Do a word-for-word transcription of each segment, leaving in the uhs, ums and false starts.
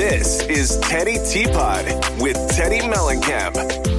This is Teddy Teapot with Teddy Mellencamp.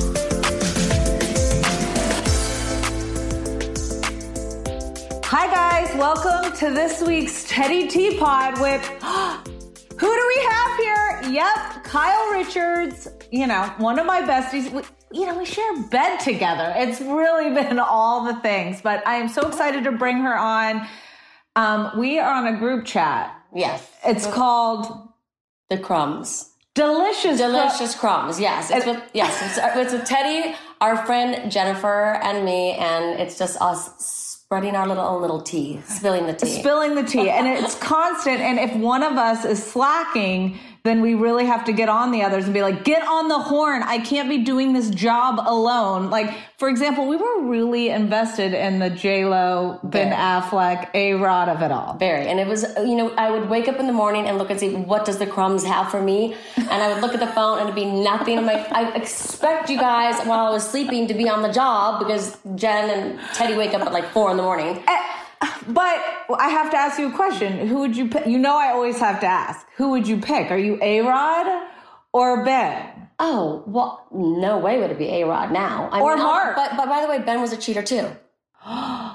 Hi guys, welcome to this week's Teddy Teapot with, who do we have here? Yep, Kyle Richards, you know, one of my besties. We, you know, we share bed together. It's really been all the things, but I am so excited to bring her on. Um, we are on a group chat. Yes. It's called... The Crumbs. Delicious. Delicious cr- Crumbs, yes. It's with, yes, it's, it's with Teddy, our friend Jennifer, and me, and it's just us spreading our little own little tea, spilling the tea. Spilling the tea. And it's constant, and if one of us is slacking, then we really have to get on the others and be like, get on the horn. I can't be doing this job alone. Like, for example, we were really invested in the J-Lo, Ben Affleck, A-Rod of it all. Very. And it was, you know, I would wake up in the morning and look and see, what does the Crumbs have for me? And I would look at the phone and it'd be nothing. I'm like, I expect you guys, while I was sleeping, to be on the job because Jen and Teddy wake up at like four in the morning. But I have to ask you a question. Who would you pick? You know I always have to ask. Who would you pick? Are you A-Rod or Ben? Oh, well, no way would it be A-Rod now. I or mean, Mark. But, but by the way, Ben was a cheater too. Yeah,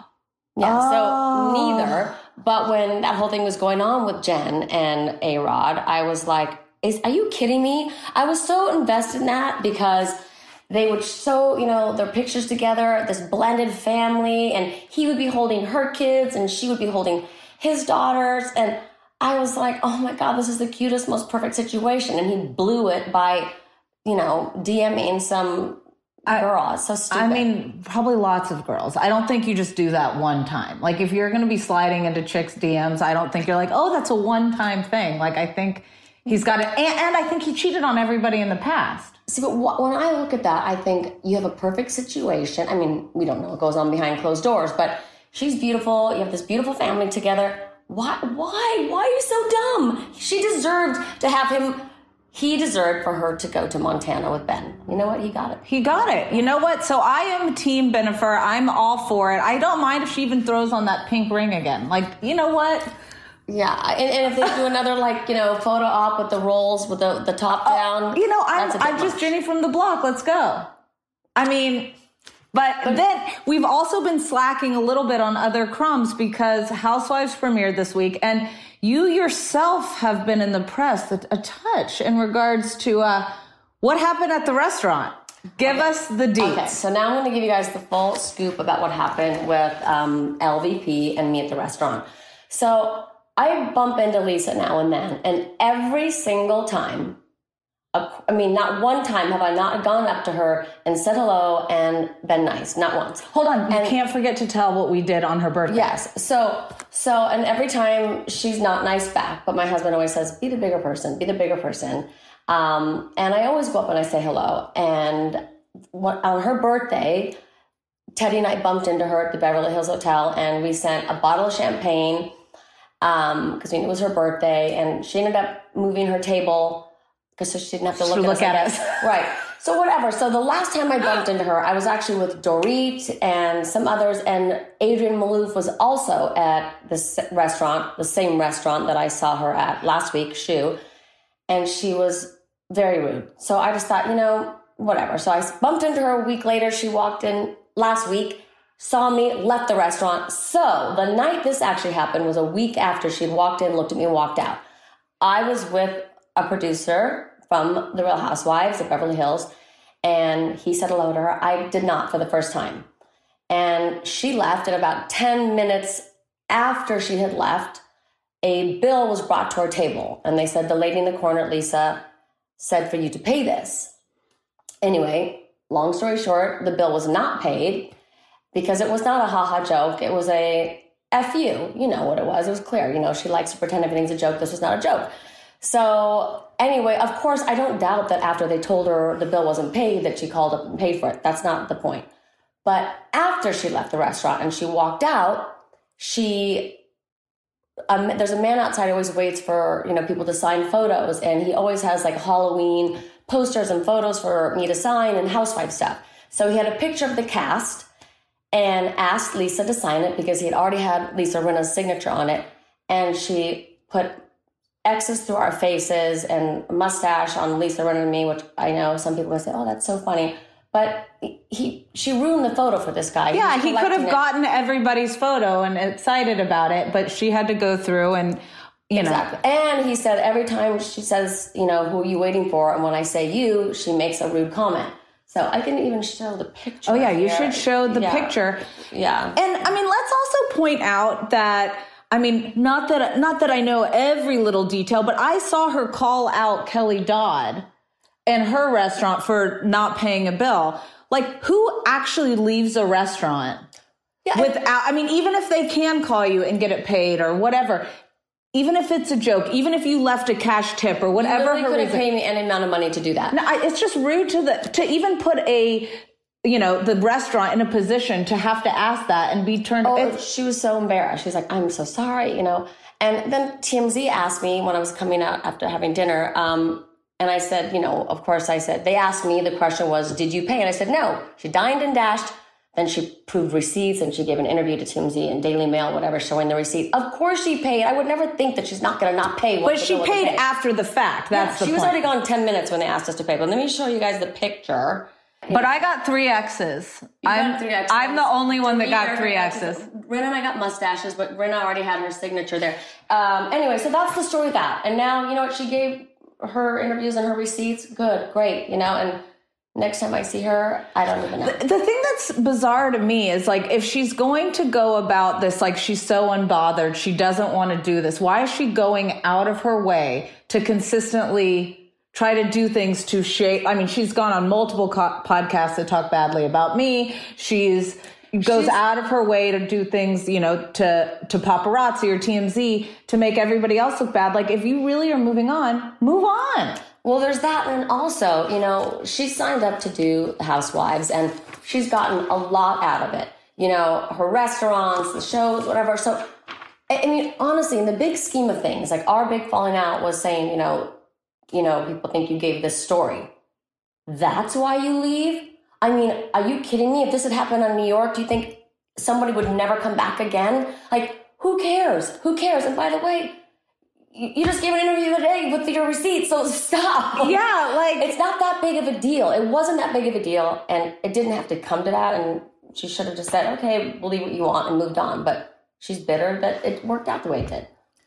oh. So neither. But when that whole thing was going on with Jen and A-Rod, I was like, Is, are you kidding me? I was so invested in that because... They would show, you know, their pictures together, this blended family, and he would be holding her kids and she would be holding his daughters. And I was like, oh my God, this is the cutest, most perfect situation. And he blew it by, you know, DMing some I, girl. It's so stupid. I mean, probably lots of girls. I don't think you just do that one time. Like, if you're going to be sliding into chicks' D Ms, I don't think you're like, oh, that's a one-time thing. Like, I think he's got it. And, and I think he cheated on everybody in the past. See, but when I look at that, I think you have a perfect situation. I mean, we don't know what goes on behind closed doors, but she's beautiful. You have this beautiful family together. Why? Why? Why are you so dumb? She deserved to have him. He deserved for her to go to Montana with Ben. You know what? He got it. He got it. You know what? So I am Team Bennifer. I'm all for it. I don't mind if she even throws on that pink ring again. Like, you know what? Yeah, and, and if they do another, like, you know, photo op with the rolls, with the, the top down. Uh, you know, I'm, I'm much. just Jenny from the block. Let's go. I mean, but, but then we've also been slacking a little bit on other crumbs because Housewives premiered this week. And you yourself have been in the press a, a touch in regards to uh, what happened at the restaurant. Give okay. us the deets. Okay, so now I'm going to give you guys the full scoop about what happened with um, L V P and me at the restaurant. So... I bump into Lisa now and then, and every single time, I mean, not one time have I not gone up to her and said hello and been nice. Not once. Hold on. You and, can't forget to tell what we did on her birthday. Yes. So, so, and every time she's not nice back, but my husband always says, be the bigger person, be the bigger person. Um, and I always go up and I say hello. And what, on her birthday, Teddy and I bumped into her at the Beverly Hills Hotel, and we sent a bottle of champagne Um, because we knew it was her birthday, and she ended up moving her table because so she didn't have to look, look at, at us. us. Right. So whatever. So the last time I bumped into her, I was actually with Dorit and some others, and Adrienne Maloof was also at this restaurant, the same restaurant that I saw her at last week, Shoe, and she was very rude. So I just thought, you know, whatever. So I bumped into her a week later. She walked in last week, saw me, left the restaurant. So the night this actually happened was a week after she'd walked in, looked at me, and walked out. I was with a producer from The Real Housewives of Beverly Hills, and he said hello to her. I did not for the first time. And she left, and about ten minutes after she had left, a bill was brought to our table. And they said, the lady in the corner, Lisa, said for you to pay this. Anyway, long story short, the bill was not paid, because it was not a ha-ha joke. It was a F you. You know what it was. It was clear. You know, she likes to pretend everything's a joke. This was not a joke. So anyway, of course, I don't doubt that after they told her the bill wasn't paid, that she called up and paid for it. That's not the point. But after she left the restaurant and she walked out, she, um, there's a man outside who always waits for, you know, people to sign photos. And he always has like Halloween posters and photos for me to sign and housewife stuff. So he had a picture of the cast and asked Lisa to sign it because he had already had Lisa Rinna's signature on it. And she put X's through our faces and a mustache on Lisa Rinna and me, which I know some people would say, oh, that's so funny. But he, she ruined the photo for this guy. Yeah, he, he could have it. gotten everybody's photo and excited about it, but she had to go through and, you exactly. know. And he said every time she says, you know, who are you waiting for? And when I say you, she makes a rude comment. So I didn't even show the picture. Oh, yeah, you here. should show the yeah. picture. Yeah. And, I mean, let's also point out that, I mean, not that not that I know every little detail, but I saw her call out Kelly Dodd and her restaurant for not paying a bill. Like, who actually leaves a restaurant yeah, without, I mean, even if they can call you and get it paid or whatever, even if it's a joke, even if you left a cash tip or whatever. You couldn't pay me any amount of money to do that. No, I, it's just rude to the, to even put a, you know, the restaurant in a position to have to ask that and be turned. Oh, she was so embarrassed. She's like, I'm so sorry, you know. And then T M Z asked me when I was coming out after having dinner, um, and I said, you know, of course I said, they asked me, the question was, did you pay? And I said, no. She dined and dashed. Then she proved receipts and she gave an interview to T M Z and Daily Mail, whatever, showing the receipts. Of course she paid. I would never think that she's not going to not pay. But she paid after the fact. That's the point. She was already gone ten minutes when they asked us to pay. But let me show you guys the picture. But I got three X's. You I'm, got three X's. I'm the only one that got three X's. Rinna and I got mustaches, but Rinna already had her signature there. Um, anyway, so that's the story of that. And now, you know what, she gave her interviews and her receipts. Good, great, you know, and next time I see her, I don't even know. The, the thing that's bizarre to me is, like, if she's going to go about this, like, she's so unbothered, she doesn't want to do this, why is she going out of her way to consistently try to do things to shape? I mean, she's gone on multiple co- podcasts that talk badly about me. She's goes she's, out of her way to do things, you know, to, to paparazzi or T M Z to make everybody else look bad. Like, if you really are moving on, move on. Well, there's that. And also, you know, she signed up to do Housewives and she's gotten a lot out of it. You know, her restaurants, the shows, whatever. So, I mean, honestly, in the big scheme of things, like, our big falling out was saying, you know, you know, people think you gave this story. That's why you leave? I mean, are you kidding me? If this had happened in New York, do you think somebody would never come back again? Like, who cares? Who cares? And by the way, you, you just gave an interview the other day with your receipts, so stop. Yeah, like, it's not that big of a deal. It wasn't that big of a deal, and it didn't have to come to that, and she should have just said, okay, believe what you want, and moved on. But she's bitter that it worked out the way it did.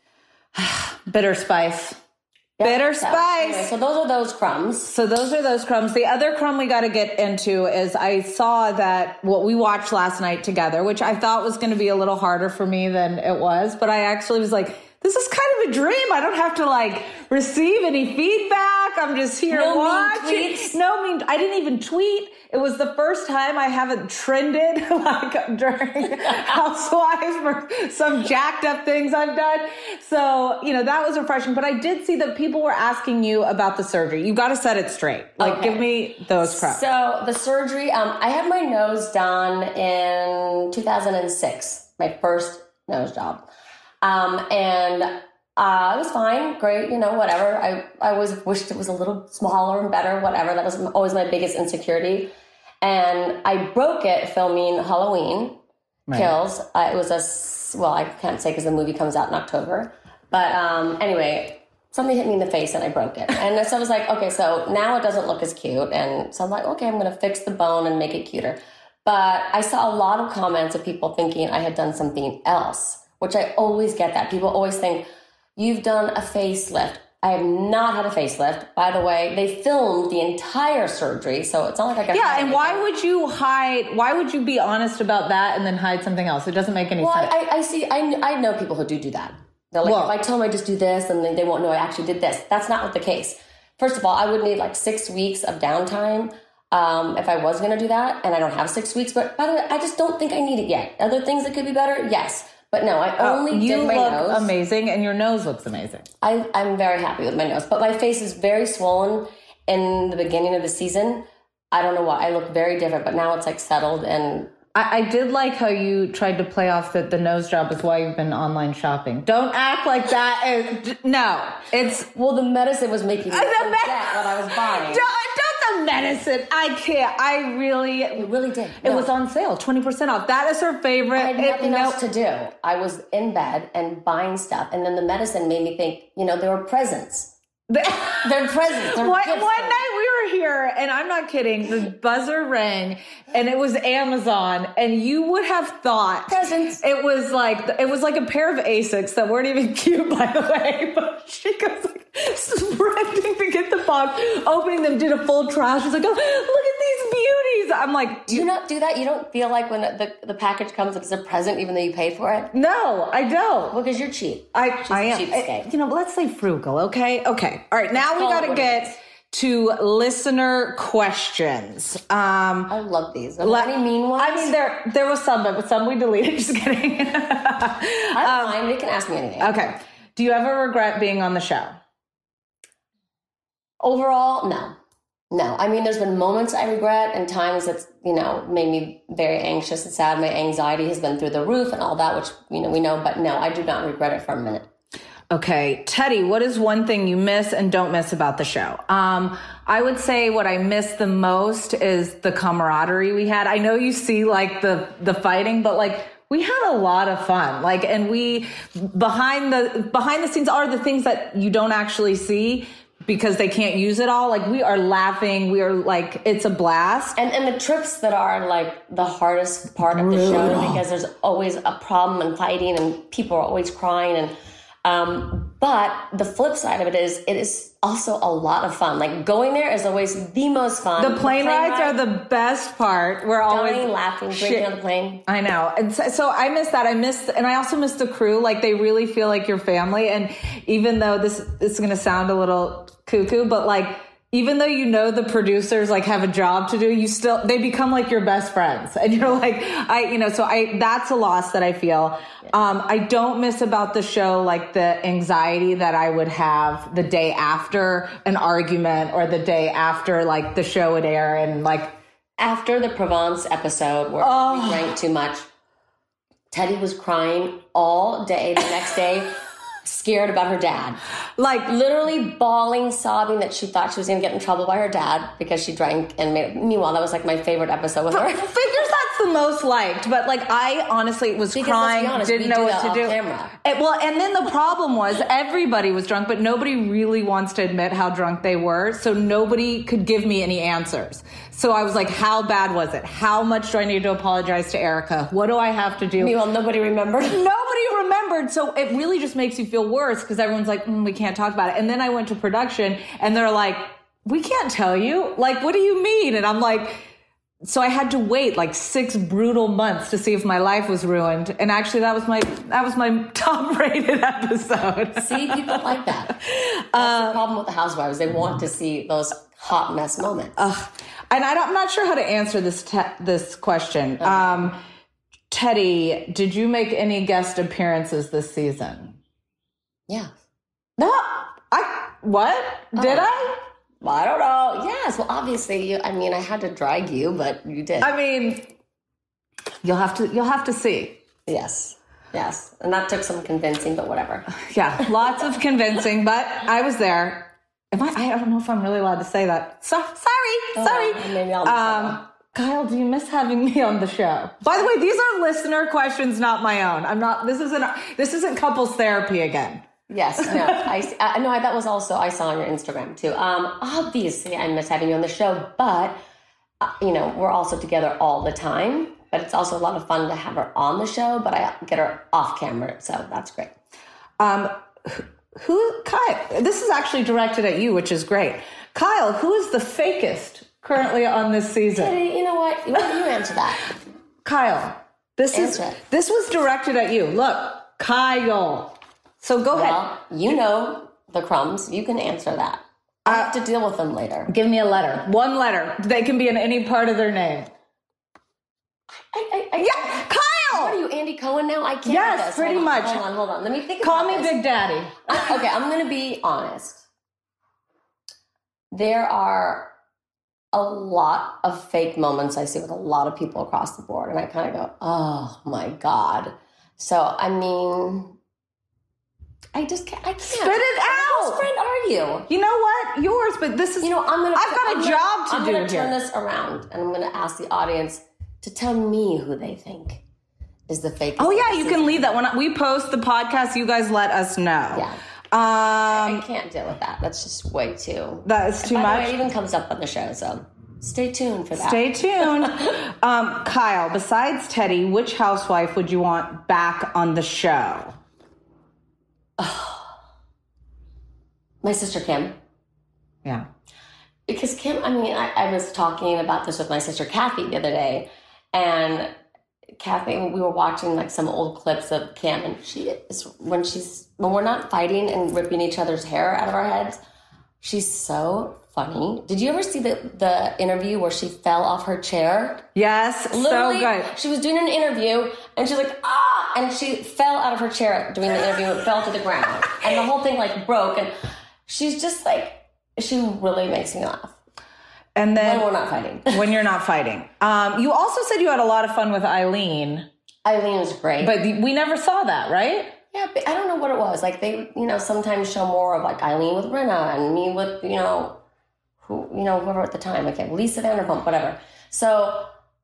Bitter spice. Yep, Bitter so, spice. Anyway, so those are those crumbs. So those are those crumbs. The other crumb we got to get into is I saw that what we watched last night together, which I thought was going to be a little harder for me than it was, but I actually was like, this is kind of a dream. I don't have to, like, receive any feedback. I'm just here no watching. Mean tweets. No mean. I didn't even tweet. It was the first time I haven't trended like during Housewives for some jacked up things I've done. So, you know, that was refreshing. But I did see that people were asking you about the surgery. You got to set it straight. Like, okay. Give me those crap. So the surgery, um, I had my nose done in two thousand six, my first nose job. Um, and uh, it was fine, great, you know, whatever. I, I always wished it was a little smaller and better, whatever. That was always my biggest insecurity. And I broke it filming Halloween right. Kills. Uh, it was a, well, I can't say because the movie comes out in October. But um, anyway, something hit me in the face and I broke it. And so I was like, okay, so now it doesn't look as cute. And so I'm like, okay, I'm going to fix the bone and make it cuter. But I saw a lot of comments of people thinking I had done something else, which I always get that. People always think, you've done a facelift. I have not had a facelift. By the way, they filmed the entire surgery, so it's not like I got Yeah, and why would you hide, why would you be honest about that and then hide something else? It doesn't make any well, sense. Well, I, I see, I, I know people who do do that. They're like, well, if I tell them I just do this, and then they won't know I actually did this. That's not what the case. First of all, I would need like six weeks of downtime um, if I was going to do that, and I don't have six weeks. But by the way, I just don't think I need it yet. Other things that could be better? Yes. But no, I only oh, you did my look nose. amazing, and your nose looks amazing. I, I'm very happy with my nose. But my face is very swollen in the beginning of the season. I don't know why. I look very different, but now it's like settled. And I, I did like how you tried to play off that the nose job is why you've been online shopping. Don't act like that. Is, no, it's... Well, the medicine was making me uh, forget me- what I was buying. Don't, don't the medicine. I can't. I really. It really did. It No. was on sale, twenty percent off. That is her favorite. I had It- nothing no- else to do. I was in bed and buying stuff. And then the medicine made me think, you know, there were presents. They're presents. They're One, gifts. one night we were here, and I'm not kidding, the buzzer rang, and it was Amazon, and you would have thought Presents. it was like it was like a pair of Asics that weren't even cute, by the way. But she goes like sprinting to get the box, opening them, did a full trash. She's like, "Oh, look at these beauties!" I'm like, Do you not do that? You don't feel like when the, the package comes that it's a present even though you paid for it? "No, I don't." Well, because you're cheap. I, She's I a am. cheapskate. I- you know, let's say frugal, okay? Okay. All right. Now we Call it got to what it get is. to listener questions. Um, I love these. Are there let- any mean ones? I mean, there there was some, but some we deleted. Just kidding. I don't mind. You can ask me anything. Okay. Do you ever regret being on the show? Overall, no. No. I mean, there's been moments I regret and times that's, you know, made me very anxious and sad. My anxiety has been through the roof and all that, which, you know, we know. But no, I do not regret it for a minute. Okay. Teddy, what is one thing you miss and don't miss about the show? Um, I would say what I miss the most is the camaraderie we had. I know you see like the, the fighting, but like we had a lot of fun. Like, and we behind the, behind the scenes are the things that you don't actually see because they can't use it all. Like we are laughing. We are like, it's a blast. And and the trips that are like the hardest part of the show because there's always a problem and fighting and people are always crying and um but the flip side of it is it is also a lot of fun. Like going there is always the most fun. The plane, rides ride, are the best part. We're always dying, laughing, drinking Shit. on the plane. I know. And so, so I miss that. I miss, and I also miss the crew. Like they really feel like your family. And even though this, this is going to sound a little cuckoo, but like, even though you know the producers like have a job to do, you still, they become like your best friends. And you're like, I, you know, so I, that's a loss that I feel. Um, I don't miss about the show, like the anxiety that I would have the day after an argument or the day after like the show would air and like, After the Provence episode where Oh. we drank too much, Teddy was crying all day the next day, scared about her dad. like, Literally bawling, sobbing that she thought she was going to get in trouble by her dad because she drank and made it. Meanwhile, that was like my favorite episode with her. figures that's the most liked, but like I honestly was Because crying, let's be honest, didn't we know do what that to off do. camera. It- well, and then the problem was everybody was drunk, but nobody really wants to admit how drunk they were, so nobody could give me any answers. So I was like, how bad was it? How much do I need to apologize to Erica? What do I have to do? Meanwhile, nobody remembered. Nobody remembered, so it really just makes you feel worse because everyone's like, mm, we can't talk about it. And then I went to production and they're like, we can't tell you. Like, what do you mean? And I'm like, so I had to wait like six brutal months to see if my life was ruined. And actually that was my, that was my top rated episode. See, people like that. That's the problem with the Housewives. They want to see those hot mess moments. Ugh. And I don't, I'm not sure how to answer this, te- this question. Okay. Um, Teddy, did you make any guest appearances this season? Yeah. No, I, what? Did Oh. I? Well, I don't know. Yes. Well, obviously, you, I mean, I had to drag you, but you did. I mean, you'll have to, you'll have to see. yes. Yes. And that took some convincing, but whatever. Yeah, lots of convincing, but I was there. Am I, I don't know if I'm really allowed to say that. So, sorry, sorry. Oh, maybe I'll just Um, Kyle, do you miss having me on the show? By the way, these are listener questions, not my own. I'm not, this isn't, this isn't couples therapy again. Yes, no, I uh, no, I, that was also I saw on your Instagram too. Um, obviously, I miss having you on the show, but uh, you know we're also together all the time. But it's also a lot of fun to have her on the show. But I get her off camera, so that's great. Um, who, Kyle? This is actually directed at you, which is great. Kyle, who is the fakest currently on this season? Hey, you know what? Why don't you answer that? Kyle, this is Answer it. this was directed at you. Look, Kyle. So go ahead. Well, you know the crumbs. You can answer that. I have to deal with them later. Give me a letter. One letter. They can be in any part of their name. I, I, I, Yeah, Kyle! What are you, Andy Cohen now? I can't. Yes, do this. pretty Hold on, much. Hold on, hold on. Let me think. Call about me this. Big Daddy. Okay, I'm going to be honest. There are a lot of fake moments I see with a lot of people across the board, and I kind of go, "Oh my god!" So, I mean, I just can't. I can't. Spit it My out! best friend, are you? You know what? Yours, but this is, You know, I'm gonna. I've got a I'm job gonna, to I'm do gonna turn here. this around, and I'm gonna ask the audience to tell me who they think is the fake. Oh yeah, you can leave that. When we post the podcast, you guys let us know. Yeah. Um, I can't deal with that. That's just way too. that is too By much. the way, it even comes up on the show, so stay tuned for that. Stay tuned. um, Kyle, besides Teddy, which housewife would you want back on the show? My sister Kim. Yeah. Because Kim, I mean, I, I was talking about this with my sister Kathy the other day, and Kathy, we were watching like some old clips of Kim, and she is when she's when we're not fighting and ripping each other's hair out of our heads, she's so funny. Did you ever see the the interview where she fell off her chair? Yes, Literally, so good. she was doing an interview, and she's like, ah, and she fell out of her chair doing the interview and fell to the ground, and the whole thing like broke, and she's just like, she really makes me laugh. And then When we're not fighting. when you're not fighting. Um, you also said you had a lot of fun with Eileen, Eileen was great. but the, we never saw that, right? Yeah, but I don't know what it was. Like they, you know, sometimes show more of like Eileen with Brenna and me with, you know, who, you know, whoever at the time. Okay, Lisa Vanderpump, whatever. So,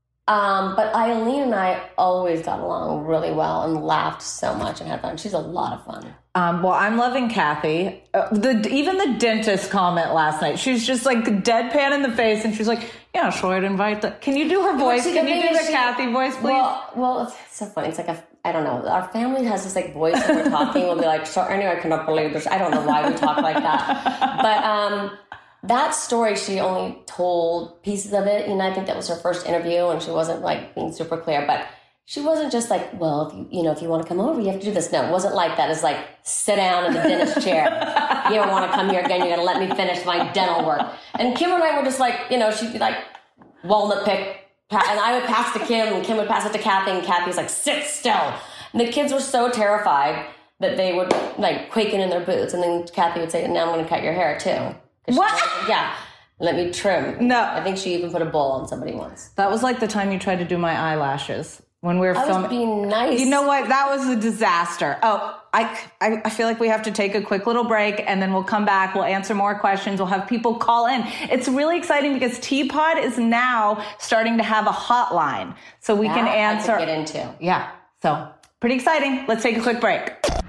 um, but Eileen and I always got along really well and laughed so much and had fun. She's a lot of fun. Um, well, I'm loving Kathy. Uh, the even the dentist comment last night. She's just like deadpan in the face, and she's like, "Yeah, sure, I'd invite the." Can you do her voice? See, Can the you thing do is the she- Kathy voice, please? Well, well, it's so funny. It's like a, I don't know. Our family has this like voice when we're talking. We'll be like, "So anyway, I cannot believe this." I don't know why we talk like that, but um, that story she only told pieces of it. You know, I think that was her first interview, and she wasn't like being super clear, but. She wasn't just like, well, if you, you know, if you want to come over, you have to do this. No, it wasn't like that. It's like, sit down in the dentist chair. You don't want to come here again. You're going to let me finish my dental work. And Kim and I were just like, you know, she'd be like, walnut pick. And I would pass to Kim, and Kim would pass it to Kathy, and Kathy was like, sit still. And the kids were so terrified that they would like quaking in their boots. And then Kathy would say, now I'm going to cut your hair too. What? Like, yeah. Let me trim. No. I think she even put a bowl on somebody once. That was like the time you tried to do my eyelashes when we were I filming. was being nice. You know what? That was a disaster. Oh, I, I I feel like we have to take a quick little break, and then we'll come back. We'll answer more questions. We'll have people call in. It's really exciting because Teapot is now starting to have a hotline, so we That can I answer. could get into. Yeah, so pretty exciting. Let's take a quick break.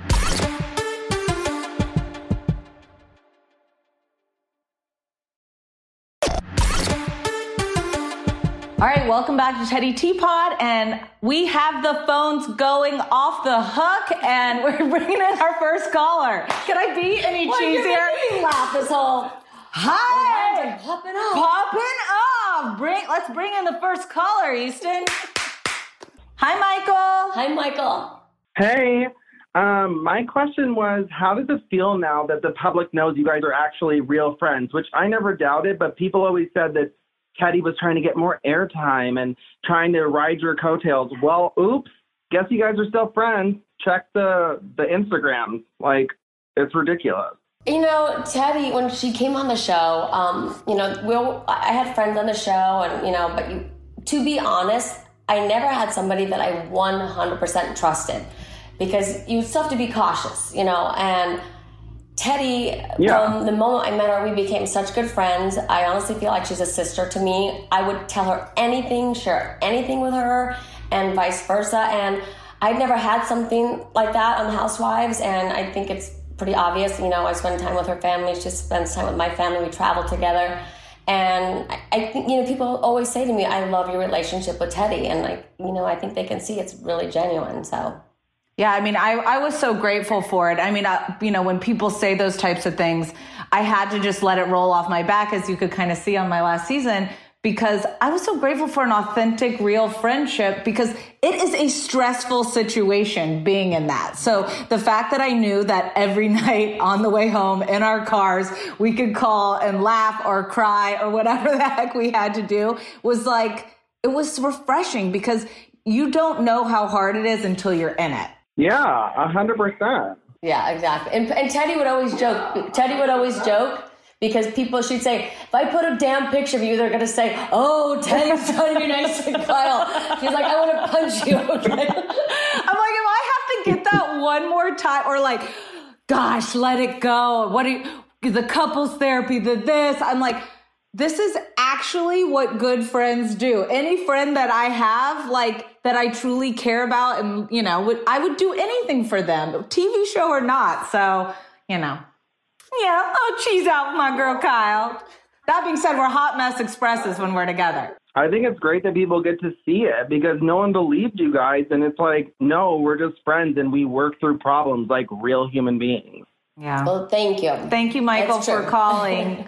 All right, welcome back to Teddy Teapot, and we have the phones going off the hook, and we're bringing in our first caller. Can I be any Well, you're cheesier? making me laugh this whole. Hi, Lines are popping up. popping off. Bring, let's bring in the first caller, Easton. Hi, Michael. Hi, Michael. Hey, um, my question was, how does it feel now that the public knows you guys are actually real friends? Which I never doubted, but people always said that Teddy was trying to get more airtime and trying to ride your coattails. Well, oops, guess you guys are still friends. Check the the Instagram. Like, it's ridiculous. You know, Teddy, when she came on the show, um, you know, we all, I had friends on the show, and you know, but you, to be honest, I never had somebody that I one hundred percent trusted, because you still have to be cautious, you know. And Teddy, Yeah. from the moment I met her, we became such good friends. I honestly feel like she's a sister to me. I would tell her anything, share anything with her, and vice versa. And I'd never had something like that on Housewives, and I think it's pretty obvious. You know, I spend time with her family. She spends time with my family. We travel together. And I, I think, you know, people always say to me, I love your relationship with Teddy. And, like, you know, I think they can see it's really genuine, so... Yeah, I mean, I, I was so grateful for it. I mean, uh, you know, when people say those types of things, I had to just let it roll off my back, as you could kind of see on my last season, because I was so grateful for an authentic, real friendship, because it is a stressful situation being in that. So the fact that I knew that every night on the way home in our cars, we could call and laugh or cry or whatever the heck we had to do was like, it was refreshing, because you don't know how hard it is until you're in it. Yeah, a hundred percent. Yeah, exactly. And, and Teddy would always joke. Teddy would always joke because people, she'd say, if I put a damn picture of you, they're going to say, oh, Teddy's trying to be nice to Kyle. She's like, I want to punch you. Okay? I'm like, if I have to get that one more time, or like, gosh, let it go. What do you, the couples therapy, the this. I'm like, this is actually what good friends do. Any friend that I have, like, that I truly care about and, you know, would, I would do anything for them, T V show or not. So, you know, yeah, I'll cheese out with my girl Kyle. That being said, we're hot mess expresses when we're together. I think it's great that people get to see it because no one believed you guys. And it's like, no, we're just friends and we work through problems like real human beings. Yeah. Well, thank you. Thank you, Michael, for calling.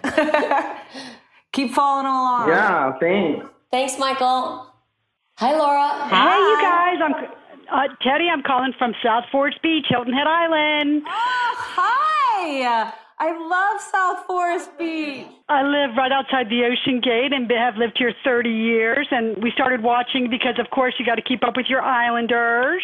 Keep following along. Yeah, thanks. Thanks, Michael. Hi, Laura. Hi. Hey, you guys. I'm uh, Teddy. I'm calling from South Forest Beach, Hilton Head Island. Oh, hi. I love South Forest Beach. I live right outside the Ocean Gate and have lived here thirty years. And we started watching because, of course, you got to keep up with your Islanders.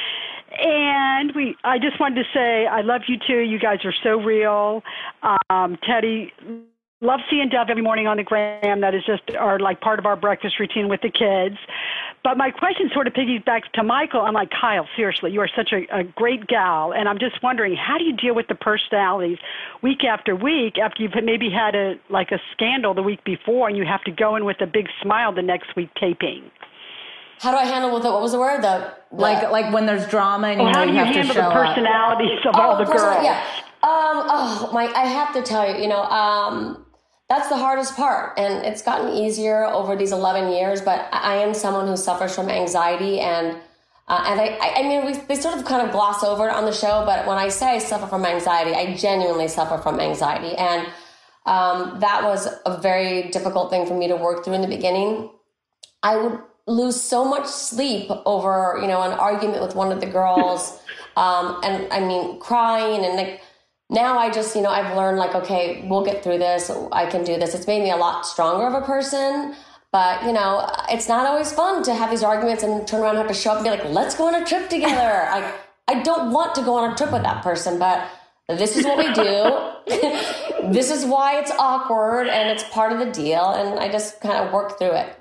And we, I just wanted to say I love you, too. You guys are so real. Um, Teddy, love seeing Dove every morning on the gram. That is just our, like, part of our breakfast routine with the kids. But my question sort of piggybacks to Michael. I'm like, Kyle, seriously, you are such a, a great gal. And I'm just wondering, how do you deal with the personalities week after week after you've maybe had a like a scandal the week before and you have to go in with a big smile the next week taping? How do I handle with it? What was the word? The, the like like when there's drama and you well, know how do you you have to handle show the personalities up. of all oh, the girls? Yeah. Um, oh, my, I have to tell you, you know, um, that's the hardest part, and it's gotten easier over these eleven years, but I am someone who suffers from anxiety, and uh, and I, I mean, we, they sort of kind of gloss over it on the show, but when I say I suffer from anxiety, I genuinely suffer from anxiety, and um, that was a very difficult thing for me to work through in the beginning. I would lose so much sleep over, you know, an argument with one of the girls, um, and I mean, crying, and like, now I just, you know, I've learned like, okay, we'll get through this. I can do this. It's made me a lot stronger of a person. But, you know, it's not always fun to have these arguments and turn around and have to show up and be like, let's go on a trip together. I, I don't want to go on a trip with that person, but this is what we do. This is why it's awkward and it's part of the deal. And I just kind of work through it.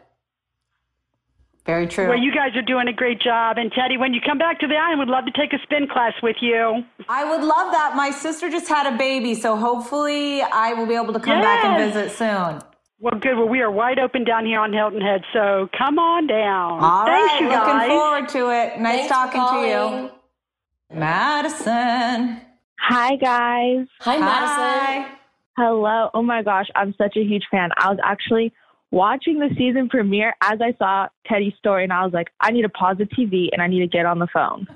Very true. Well, you guys are doing a great job. And Teddy, when you come back to the island, we'd love to take a spin class with you. I would love that. My sister just had a baby, so hopefully I will be able to come yes. back and visit soon. Well, good. Well, we are wide open down here on Hilton Head, so come on down. All Thanks, right, you guys. looking forward to it. Nice Thanks talking for to calling. you. Madison. Hi, guys. Hi, Madison. Hi. Hello. Oh, my gosh. I'm such a huge fan. I was actually watching the season premiere as I saw Teddy's story, and I was like, I need to pause the T V, and I need to get on the phone.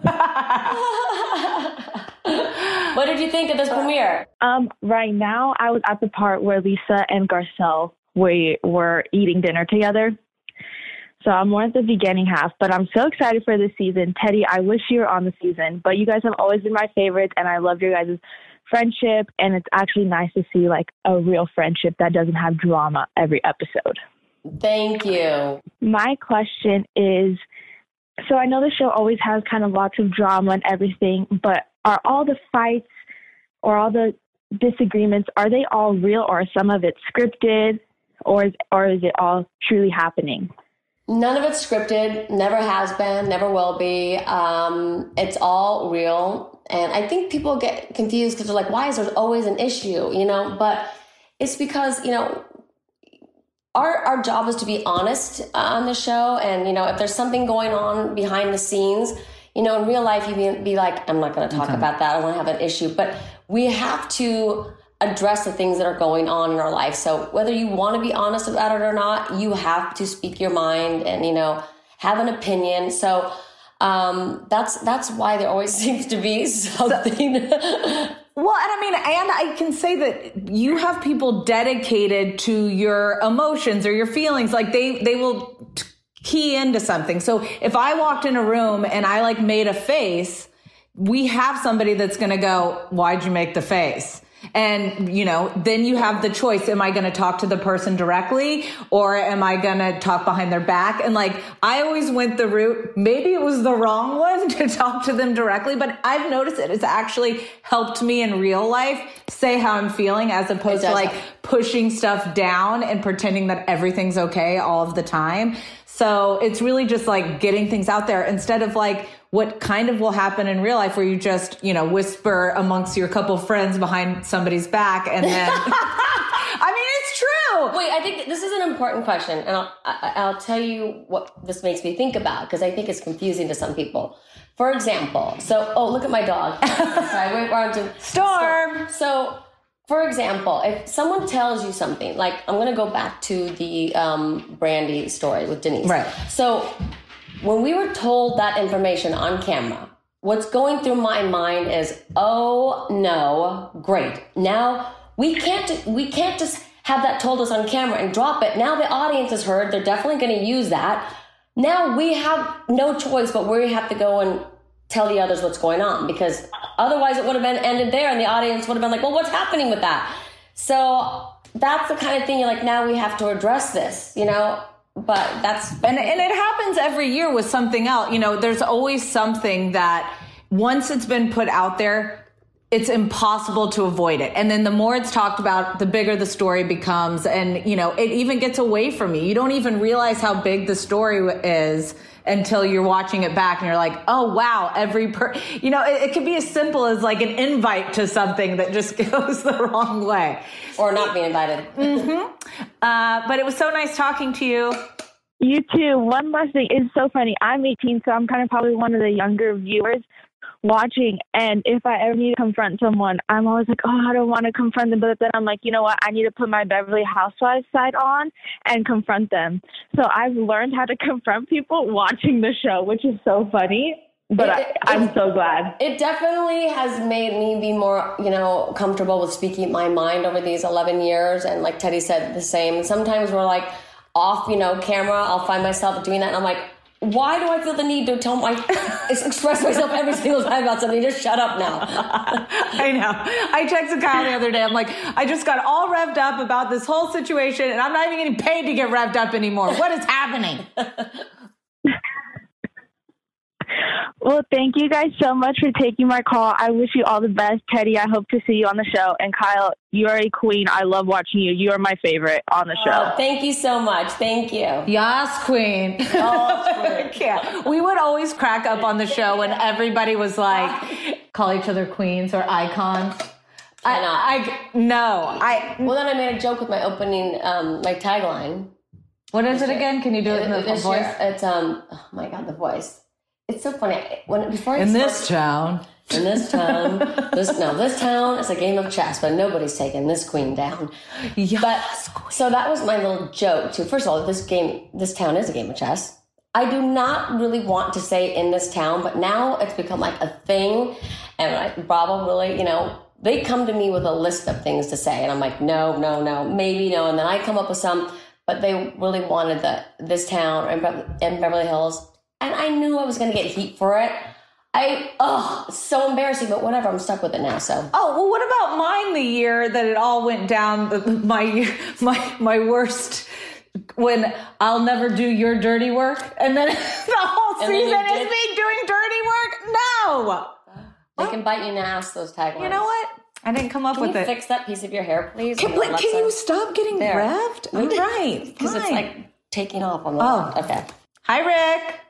What did you think of this premiere? Um, right now, I was at the part where Lisa and Garcelle were, were eating dinner together. So I'm more at the beginning half, but I'm so excited for this season. Teddy, I wish you were on the season, but you guys have always been my favorites, and I love your guys' friendship, and it's actually nice to see like a real friendship that doesn't have drama every episode. Thank you. My question is, so I know the show always has kind of lots of drama and everything, but are all the fights or all the disagreements, are they all real, or is some of it scripted, or is, or is it all truly happening? None of it's scripted, never has been, never will be. Um, it's all real. And I think people get confused because they're like, why is there always an issue, you know? But it's because, you know, our our job is to be honest on the show. And, you know, if there's something going on behind the scenes, you know, in real life, you be, be like, I'm not going to talk okay. about that. I don't have an issue. But we have to address the things that are going on in our life. So whether you want to be honest about it or not, you have to speak your mind and, you know, have an opinion. So um, that's that's why there always seems to be something. Well, and I mean, and I can say that you have people dedicated to your emotions or your feelings. Like they, they will t- key into something. So if I walked in a room and I like made a face, we have somebody that's going to go, why'd you make the face? And, you know, then you have the choice. Am I going to talk to the person directly, or am I going to talk behind their back? And like, I always went the route, maybe it was the wrong one to talk to them directly, but I've noticed it. It's actually helped me in real life say how I'm feeling, as opposed to like pushing stuff down and pretending that everything's okay all of the time. So it's really just like getting things out there instead of like what kind of will happen in real life where you just, you know, whisper amongst your couple friends behind somebody's back and then, I mean, it's true. Wait, I think this is an important question, and I'll, I, I'll tell you what this makes me think about, because I think it's confusing to some people. For example, so, oh, look at my dog. Sorry, we're on to Storm. So, for example, if someone tells you something, like I'm going to go back to the um, Brandy story with Denise. Right. So when we were told that information on camera, what's going through my mind is, oh no, great. Now we can't, we can't just have that told us on camera and drop it. Now the audience has heard, they're definitely going to use that. Now we have no choice, but we have to go and tell the others what's going on, because otherwise it would have been ended there and the audience would have been like, well, what's happening with that? So that's the kind of thing you're like, now we have to address this, you know, but that's. And, and it happens every year with something else. You know, there's always something that once it's been put out there, it's impossible to avoid it. And then the more it's talked about, the bigger the story becomes. And, you know, it even gets away from you. You don't even realize how big the story is until you're watching it back and you're like, oh, wow, every per, you know, it, it could be as simple as like an invite to something that just goes the wrong way. Or not being invited. Mm-hmm. Uh, but it was so nice talking to you. You too. One last thing. It's so funny. I'm eighteen, so I'm kind of probably one of the younger viewers watching. And if I ever need to confront someone, I'm always like, oh, I don't want to confront them. But then I'm like, you know what? I need to put my Beverly Housewives side on and confront them. So I've learned how to confront people watching the show, which is so funny. But it, it, I, I'm so glad. It definitely has made me be more, you know, comfortable with speaking my mind over these eleven years. And like Teddy said, the same. Sometimes we're like off, you know, camera. I'll find myself doing that. And I'm like, why do I feel the need to tell my, express myself every single time about something? Just shut up now. I know. I texted Kyle the other day. I'm like, I just got all revved up about this whole situation and I'm not even getting paid to get revved up anymore. What is happening? Well, thank you guys so much for taking my call. I wish you all the best. Teddy, I hope to see you on the show. And Kyle, you are a queen. I love watching you. You are my favorite on the show. Oh, thank you so much. Thank you. Yes, queen. Oh, yeah. We would always crack up on the show when everybody was like, call each other queens or icons. I, I, no. I. Well, then I made a joke with my opening, um, my tagline. What is it again? Can you do it in the this voice? Year, it's, um, oh my God, the voice. It's so funny. When before I in started, this town, in this town, this no, this town is a game of chess, but nobody's taking this queen down. Yes, but queen. So that was my little joke too. First of all, this game, this town is a game of chess. I do not really want to say in this town, but now it's become like a thing, and like Bravo really, you know, they come to me with a list of things to say, and I'm like, no, no, no, maybe no, and then I come up with some, but they really wanted the this town in, Be- in Beverly Hills. And I knew I was going to get heat for it. I, oh, it's so embarrassing, but whatever, I'm stuck with it now, so. Oh, well, what about mine the year that it all went down, the, my, my, my worst, when I'll never do your dirty work, and then the whole And season then you is did- me doing dirty work? No! They can bite you in the ass, those taglines. You know what? I didn't come up Can with you it. fix that piece of your hair, please? Can, Alexa? but can you stop getting There. revved? All right. Because it's fine. like taking off on the Oh. left. Okay. Hi, Rick.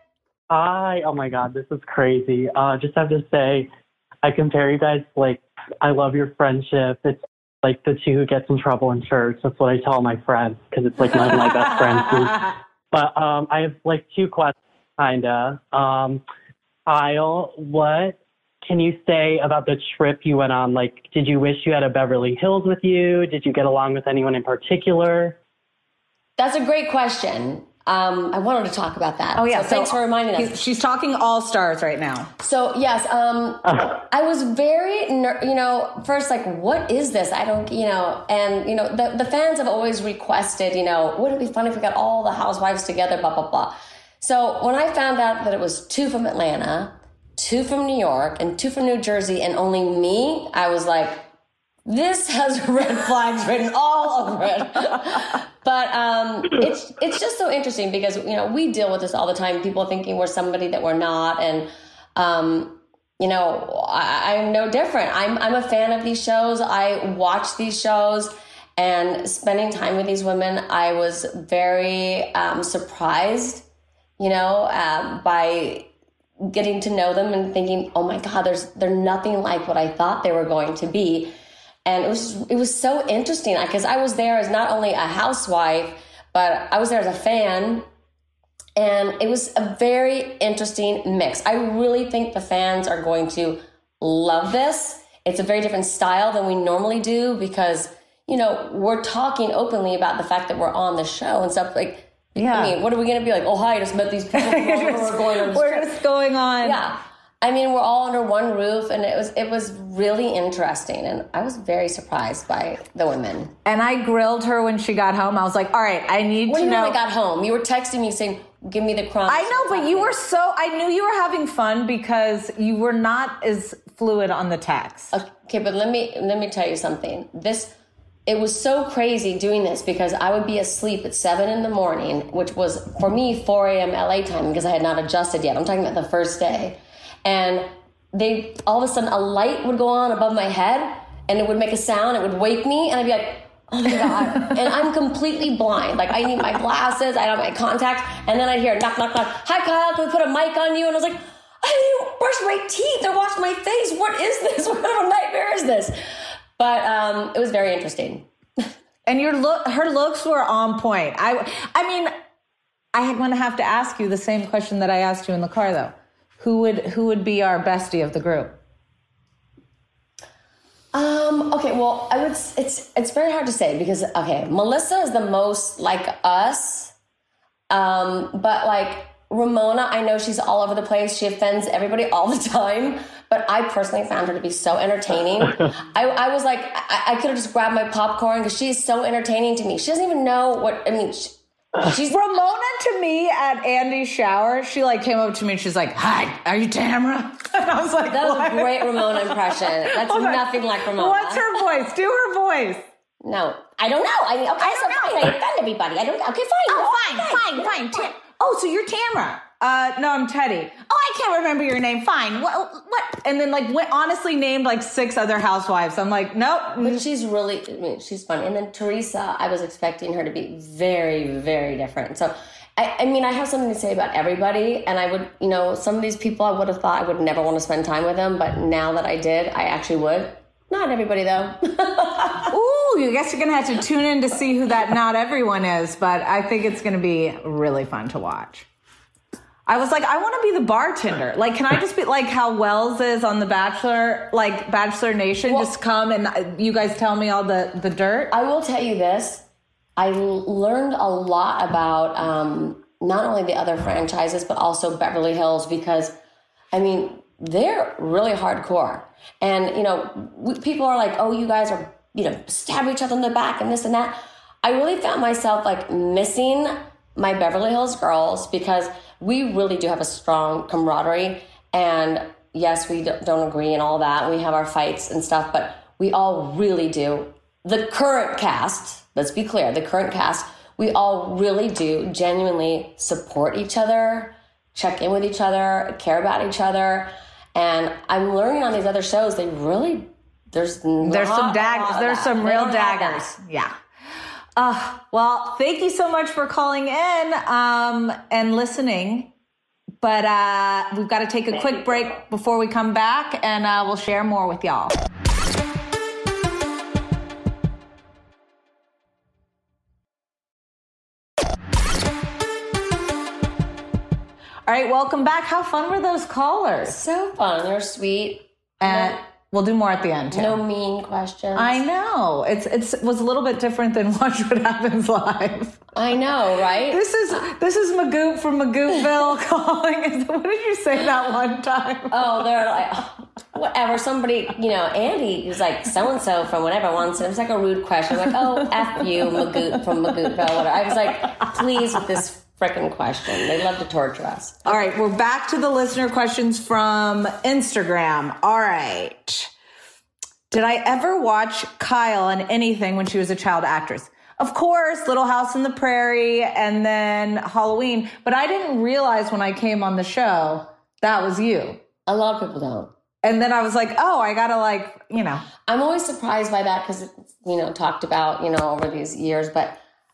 Hi. Oh my God, this is crazy. Uh, just have to say, I compare you guys, like, I love your friendship. It's like the two who gets in trouble in church. That's what I tell my friends, because it's like one of my best friends. But um, I have like two questions, kinda. Um, Kyle, what can you say about the trip you went on? Like, did you wish you had a Beverly Hills with you? Did you get along with anyone in particular? That's a great question. Um, I wanted to talk about that. Oh, yeah. So thanks So for reminding us. He's- She's talking all stars right now. So yes, um, I was very, ner- you know, first like, what is this? I don't, you know, and you know, the the fans have always requested, you know, wouldn't it be funny if we got all the housewives together, blah blah blah. So when I found out that it was two from Atlanta, two from New York, and two from New Jersey, and only me, I was like, this has red flags written all over it. But um, it's it's just so interesting because, you know, we deal with this all the time. People thinking we're somebody that we're not. And, um, you know, I, I'm no different. I'm, I'm a fan of these shows. I watch these shows. And spending time with these women, I was very um, surprised, you know, uh, by getting to know them and thinking, oh my God, there's they're nothing like what I thought they were going to be. And it was it was so interesting because I was there as not only a housewife, but I was there as a fan. And it was a very interesting mix. I really think the fans are going to love this. It's a very different style than we normally do because, you know, we're talking openly about the fact that we're on the show and stuff. Like, yeah. I mean, what are we going to be like? Oh, hi, I just met these people who are going on this We're trip. just going on. Yeah. I mean, we're all under one roof, and it was it was really interesting, and I was very surprised by the women. And I grilled her when she got home. I was like, all right, I need when to you know. When I got home, you were texting me saying, give me the crumbs. I know, but you were so, I knew you were having fun because you were not as fluid on the text. Okay, but let me let me tell you something. This, it was so crazy doing this because I would be asleep at seven in the morning, which was, for me, four a.m. L A time because I had not adjusted yet. I'm talking about the first day. And they all of a sudden a light would go on above my head and it would make a sound. It would wake me and I'd be like, oh my God. And I'm completely blind. Like I need my glasses. I don't have my contacts. And then I'd hear knock, knock, knock. Hi, Kyle. Can we put a mic on you? And I was like, I didn't even brush my teeth or wash my face. What is this? What kind of a nightmare is this? But um, it was very interesting. And your look, her looks were on point. I, I mean, I'm going to have to ask you the same question that I asked you in the car, though. Who would who would be our bestie of the group? Um, okay, well, I would. It's it's very hard to say because okay, Melissa is the most like us, um, but like Ramona, I know she's all over the place. She offends everybody all the time, but I personally found her to be so entertaining. I, I was like, I, I could have just grabbed my popcorn because she's so entertaining to me. She doesn't even know what I mean. She, She's Ramona to me at Andy's shower. She like came up to me and she's like, "Hi, are you Tamara?" And I was like, "That was what? a great Ramona impression. That's like, nothing like Ramona." What's her voice? Do her voice. No, I don't know. I mean, okay, I so fine. I offend everybody. I don't. Okay, fine. Oh, fine, fine, fine, fine. Ta- oh, so you're Tamara? Uh, no, I'm Teddy. Oh, I can't remember your name. Fine. What? What? And then like went, honestly named like six other housewives. I'm like, nope. But she's really, I mean, she's fun. And then Teresa, I was expecting her to be very, very different. So, I, I mean, I have something to say about everybody. And I would, you know, some of these people I would have thought I would never want to spend time with them. But now that I did, I actually would. Not everybody, though. Ooh, you guess you're going to have to tune in to see who that not everyone is. But I think it's going to be really fun to watch. I was like, I want to be the bartender. Like, can I just be like how Wells is on The Bachelor, like Bachelor Nation, well, just come and you guys tell me all the, the dirt? I will tell you this. I learned a lot about um, not only the other franchises, but also Beverly Hills because, I mean, they're really hardcore. And, you know, we, people are like, oh, you guys are, you know, stab each other in the back and this and that. I really found myself like missing my Beverly Hills girls because we really do have a strong camaraderie. And yes, we don't agree and all that. We have our fights and stuff, but we all really do. The current cast, let's be clear, the current cast, we all really do genuinely support each other, check in with each other, care about each other. And I'm learning on these other shows, they really, there's There's some daggers. There's some real daggers. Yeah. Uh, well, thank you so much for calling in um, and listening. But uh, we've got to take a quick break before we come back, and uh, we'll share more with y'all. All right, welcome back. How fun were those callers? So fun. They're sweet. And no, we'll do more at the end, too. No mean questions. I know. It's it's it was a little bit different than Watch What Happens Live. I know, right? This is this is Magoop from Magoopville calling. What did you say that one time? Oh, they're like, whatever. Somebody, you know, Andy was like, so-and-so from whatever once. And it was like a rude question. I'm like, oh, F you, Magoop from Magoopville. Whatever. I was like, please with this freaking question. They love to torture us. All right, we're back to the listener questions from Instagram. All right. Did I ever watch Kyle in anything when she was a child actress? Of course, Little House on the Prairie and then Halloween. But I didn't realize when I came on the show that was you. A lot of people don't. And then I was like, oh, I got to like, you know. I'm always surprised by that because it's, you know, talked about, you know, over these years. But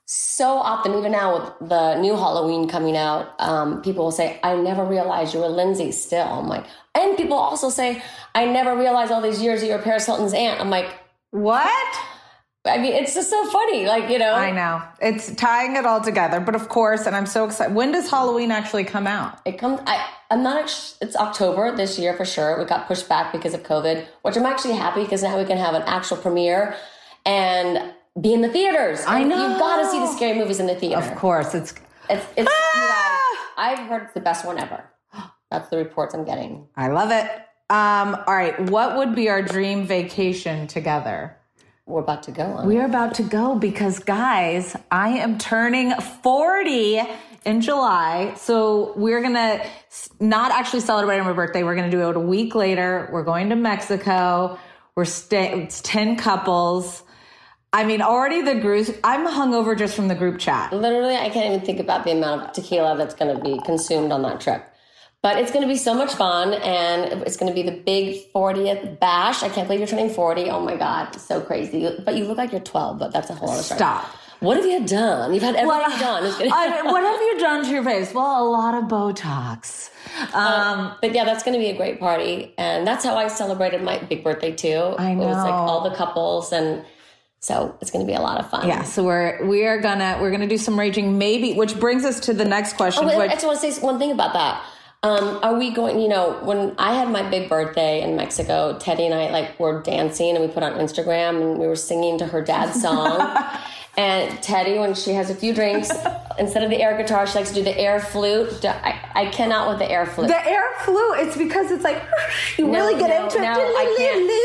so often, even now with the new Halloween coming out, um, people will say, I never realized you were Lindsay still. I'm like, and people also say, I never realized all these years that you were Paris Hilton's aunt. I'm like, what? I mean, it's just so funny. Like, you know. I know. It's tying it all together. But of course, and I'm so excited. When does Halloween actually come out? It comes, I, I'm not, it's October this year for sure. We got pushed back because of COVID, which I'm actually happy because now we can have an actual premiere and be in the theaters. I and know. You've got to see the scary movies in the theater. Of course. It's, it's, it's ah! you guys, I've heard it's the best one ever. That's the reports I'm getting. I love it. Um, all right. What would be our dream vacation together? We're about to go on. We're about to go because, guys, I am turning forty in July. So we're going to not actually celebrate my birthday. We're going to do it a week later. We're going to Mexico. We're staying, it's ten couples. I mean, already the group, I'm hungover just from the group chat. Literally, I can't even think about the amount of tequila that's going to be consumed on that trip. But it's going to be so much fun, and it's going to be the big fortieth bash. I can't believe you're turning forty. Oh, my God. It's so crazy. But you look like you're twelve, but that's a whole other story. Stop. What have you done? You've had everything well, done. It's gonna- I, what have you done to your face? Well, a lot of Botox. Um, um, but yeah, that's going to be a great party. And that's how I celebrated my big birthday, too. I know. It was like all the couples, and so it's going to be a lot of fun. Yeah, so we're we are gonna we're gonna do some raging maybe, which brings us to the next question. Oh, wait, which, I just want to say one thing about that. Um, are we going, you know, when I had my big birthday in Mexico, Teddy and I like were dancing and we put on Instagram and we were singing to her dad's song. And Teddy, when she has a few drinks, instead of the air guitar, she likes to do the air flute. I, I cannot with the air flute. The air flute, it's because it's like, you no, really get no, into no, it. I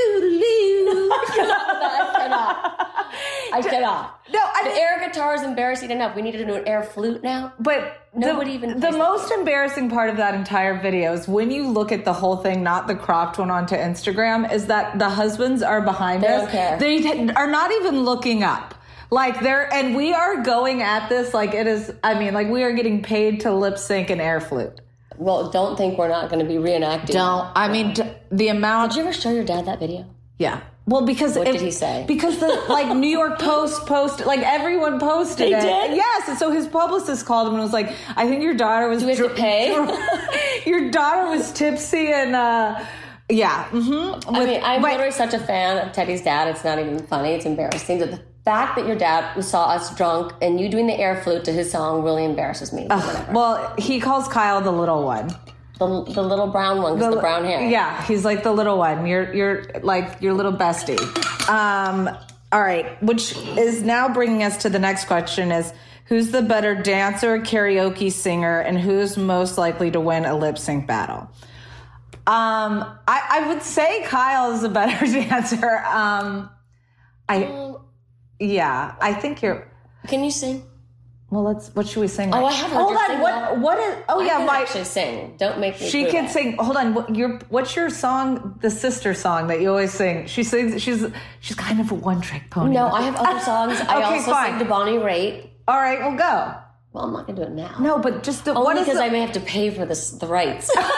can't. I cannot. I cannot. No, I the mean, air guitar is embarrassing enough. We need to do an air flute now. But nobody the, even. The most embarrassing part of that entire video is when you look at the whole thing, not the cropped one onto Instagram, is that the husbands are behind they us. Don't care. They are not even looking up. Like they're, and we are going at this like it is, I mean, like we are getting paid to lip sync an air flute. Well, don't think we're not going to be reenacting. Don't. I mean, d- the amount. Did you ever show your dad that video? Yeah. Well, because what it, did he say? Because the like New York Post posted, like everyone posted they it. Did? Yes, and so his publicist called him and was like, "I think your daughter was. Do we have dr- to pay? Your daughter was tipsy and uh, yeah. Mm-hmm. I With, mean, I'm but, literally such a fan of Teddy's dad. It's not even funny. It's embarrassing. The fact that your dad saw us drunk and you doing the air flute to his song really embarrasses me. Uh, well, he calls Kyle the little one. The, the little brown one, because the, the brown hair. Yeah, he's like the little one. You're you're like your little bestie. Um, all right, which is now bringing us to the next question: is who's the better dancer, karaoke singer, and who's most likely to win a lip sync battle? Um, I, I would say Kyle is a better dancer. Um, I Um, yeah, I think you're. Can you sing? Well, let's. What should we sing? Oh, I have heard Hold you on. sing What? well. What is? Oh I yeah, can my. actually sing. Don't make me. She prove can it. sing. Hold on. What, your what's your song? The sister song that you always sing. She sings. She's she's kind of a one trick pony. No, I have other songs. I Okay, also fine. sing to Bonnie Raitt. All right, we'll go. Well, I'm not gonna do it now. No, but just the Only what is because the, I may have to pay for this the rights. No,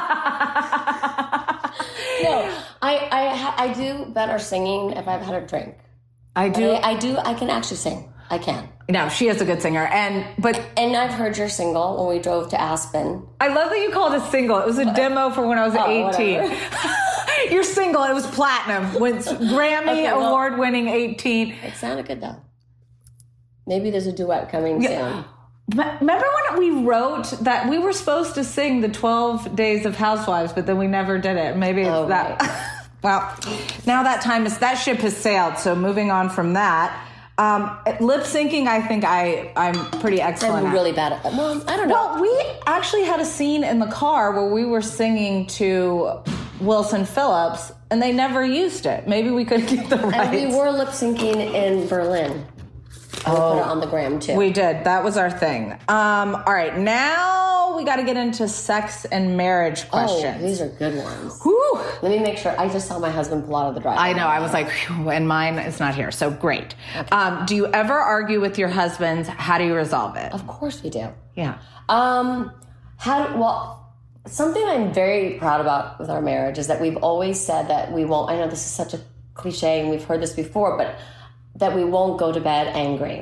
I I ha- I do better singing if I've had a drink. I do. I, I do. I can actually sing. I can. No, she is a good singer, and but And I've heard your single when we drove to Aspen. I love that you called it a single. It was a demo for when I was Oh, eighteen. You're single. It was platinum. With Grammy Okay, well- award-winning eighteen. It sounded good though. Maybe there's a duet coming soon. Remember when we wrote that we were supposed to sing the twelve Days of Housewives, but then we never did it. Maybe it's Oh, that. right. Well, now that time is that ship has sailed. So moving on from that, um, lip syncing, I think I I'm pretty excellent. I'm at. really bad at that. Well, I don't know. Well, we actually had a scene in the car where we were singing to Wilson Phillips, and they never used it. Maybe we could get the rights. and we were lip syncing in Berlin. And we put it on the gram too. We did. That was our thing. Um, all right, now we got to get into sex and marriage questions. Oh, these are good ones. Whew. Let me make sure. I just saw my husband pull out of the driveway. I know. I was like, phew, and mine is not here. So great. Okay. Um, do you ever argue with your husbands? How do you resolve it? Of course we do. Yeah. Um, how do, well, something I'm very proud about with our marriage is that we've always said that we won't, I know this is such a cliche and we've heard this before, but that we won't go to bed angry.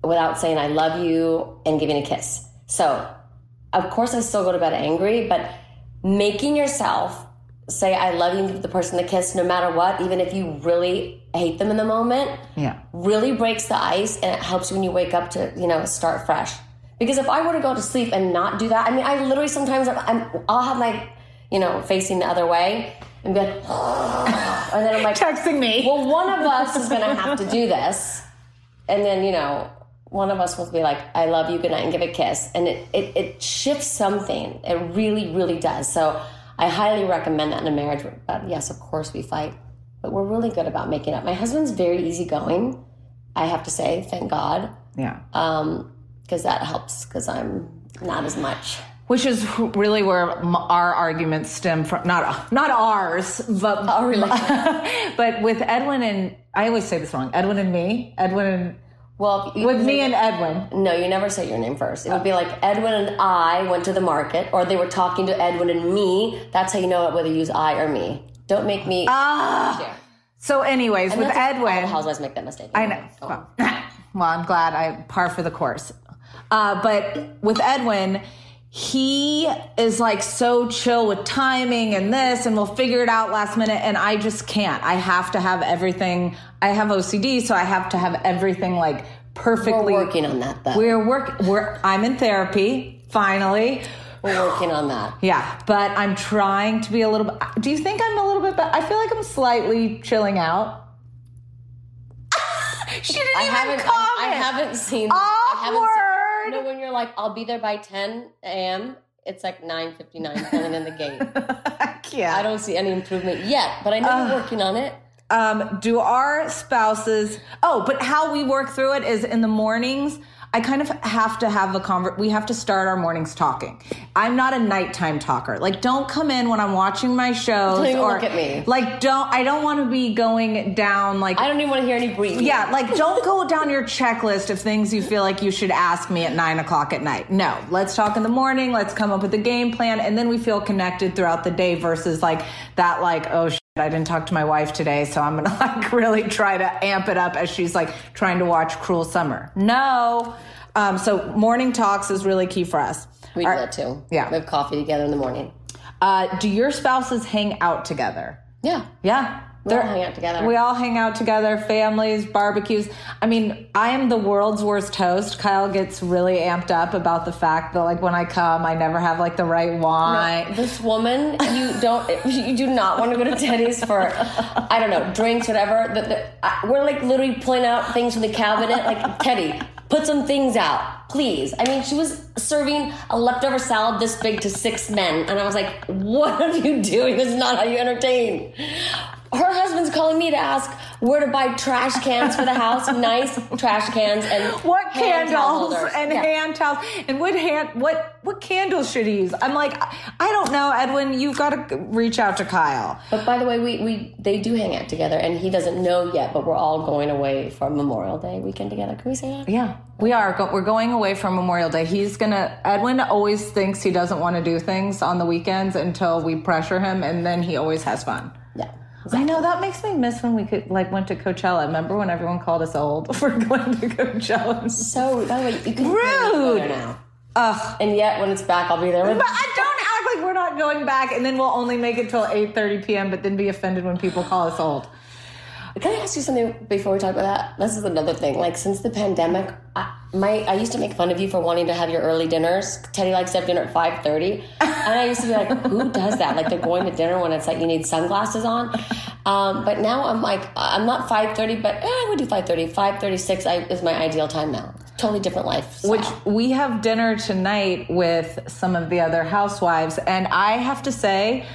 without saying I love you and giving a kiss. So, of course, I still go to bed angry, but making yourself say I love you and give the person a kiss no matter what, even if you really hate them in the moment, yeah, really breaks the ice, and it helps you when you wake up to, you know, start fresh. Because if I were to go to sleep and not do that, I mean, I literally sometimes I'm, I'll have my, you know, facing the other way and be like, and then I'm like, texting me. Well, one of us is going to have to do this. And then, you know, one of us will be like, I love you, good night, and give a kiss. And it, it, it shifts something. It really, really does. So I highly recommend that in a marriage. But yes, of course we fight, but we're really good about making up. My husband's very easygoing, I have to say, thank God. Yeah. Um, because that helps, because I'm not as much. Which is really where our arguments stem from. Not not ours, but oh, really? But with Edwin and, I always say this wrong, Edwin and me, Edwin and, well, with me and Edwin. No, you never say your name first. It would be like Edwin and I went to the market, or they were talking to Edwin and me. That's how you know whether you use I or me. Don't make me. Ah. Yeah. So anyways, and with Edwin. All the housewives make that mistake. I know. Well, well, I'm glad I par for the course. Uh, but with Edwin, he is like so chill with timing and this, and we'll figure it out last minute. And I just can't. I have to have everything. I have O C D, so I have to have everything like perfectly. We're working on that, though. We're work. We're. I'm in therapy. Finally, we're working on that. Yeah, but I'm trying to be a little bit. Do you think I'm a little bit? I feel like I'm slightly chilling out. She didn't I even haven't, comment. I, I haven't seen. Awkward. I haven't seen, you know, when you're like, I'll be there by ten a.m., it's like nine fifty-nine pulling in the gate. Yeah. I don't see any improvement yet, but I know uh, you're working on it. Um, do our spouses... Oh, but how we work through it is in the mornings... I kind of have to have a conver- we have to start our mornings talking. I'm not a nighttime talker. Like, don't come in when I'm watching my shows. Don't even or look at me. Like, don't, I don't want to be going down like... I don't even want to hear any breathing. Yeah, like, don't go down your checklist of things you feel like you should ask me at nine o'clock at night. No, let's talk in the morning. Let's come up with a game plan. And then we feel connected throughout the day versus like that, like, oh, shit, I didn't talk to my wife today, so I'm going to like really try to amp it up as she's like trying to watch Cruel Summer. No. Um, so morning talks is really key for us. We do Our, that too. Yeah. We have coffee together in the morning. Uh, do your spouses hang out together? Yeah. Yeah. We all hang out together. We all hang out together, families, barbecues. I mean, I am the world's worst host. Kyle gets really amped up about the fact that, like, when I come, I never have, like, the right wine. No, this woman, you don't, you do not want to go to Teddy's for, I don't know, drinks, whatever. The, the, I, we're, like, literally pulling out things from the cabinet. Like, Teddy, put some things out, please. I mean, she was serving a leftover salad this big to six men. And I was like, what are you doing? This is not how you entertain. Her husband's calling me to ask where to buy trash cans for the house, nice trash cans, and what hand candles towel and yeah. hand towels, and what hand what what candles should he use? I'm like, I don't know, Edwin. You've got to reach out to Kyle. But by the way, we we they do hang out together, and he doesn't know yet. But we're all going away for Memorial Day weekend together. Can we say that? Yeah, we are. We're going away for Memorial Day. He's gonna. Edwin always thinks he doesn't want to do things on the weekends until we pressure him, and then he always has fun. Yeah. Exactly. I know, that makes me miss when we could like went to Coachella. Remember when everyone called us old for going to Coachella? So, by the way, you can rude there now. Ugh. And yet, when it's back, I'll be there. With- but I don't act like we're not going back, and then we'll only make it till eight thirty p.m. But then be offended when people call us old. Can I ask you something before we talk about that? This is another thing. Like, since the pandemic, I, my I used to make fun of you for wanting to have your early dinners. Teddy likes to have dinner at five thirty. And I used to be like, who does that? Like, they're going to dinner when it's like you need sunglasses on. Um, but now I'm like, I'm not five thirty, but eh, I would do five thirty. five thirty-six I, is my ideal time now. Totally different life. So. Which we have dinner tonight with some of the other housewives. And I have to say,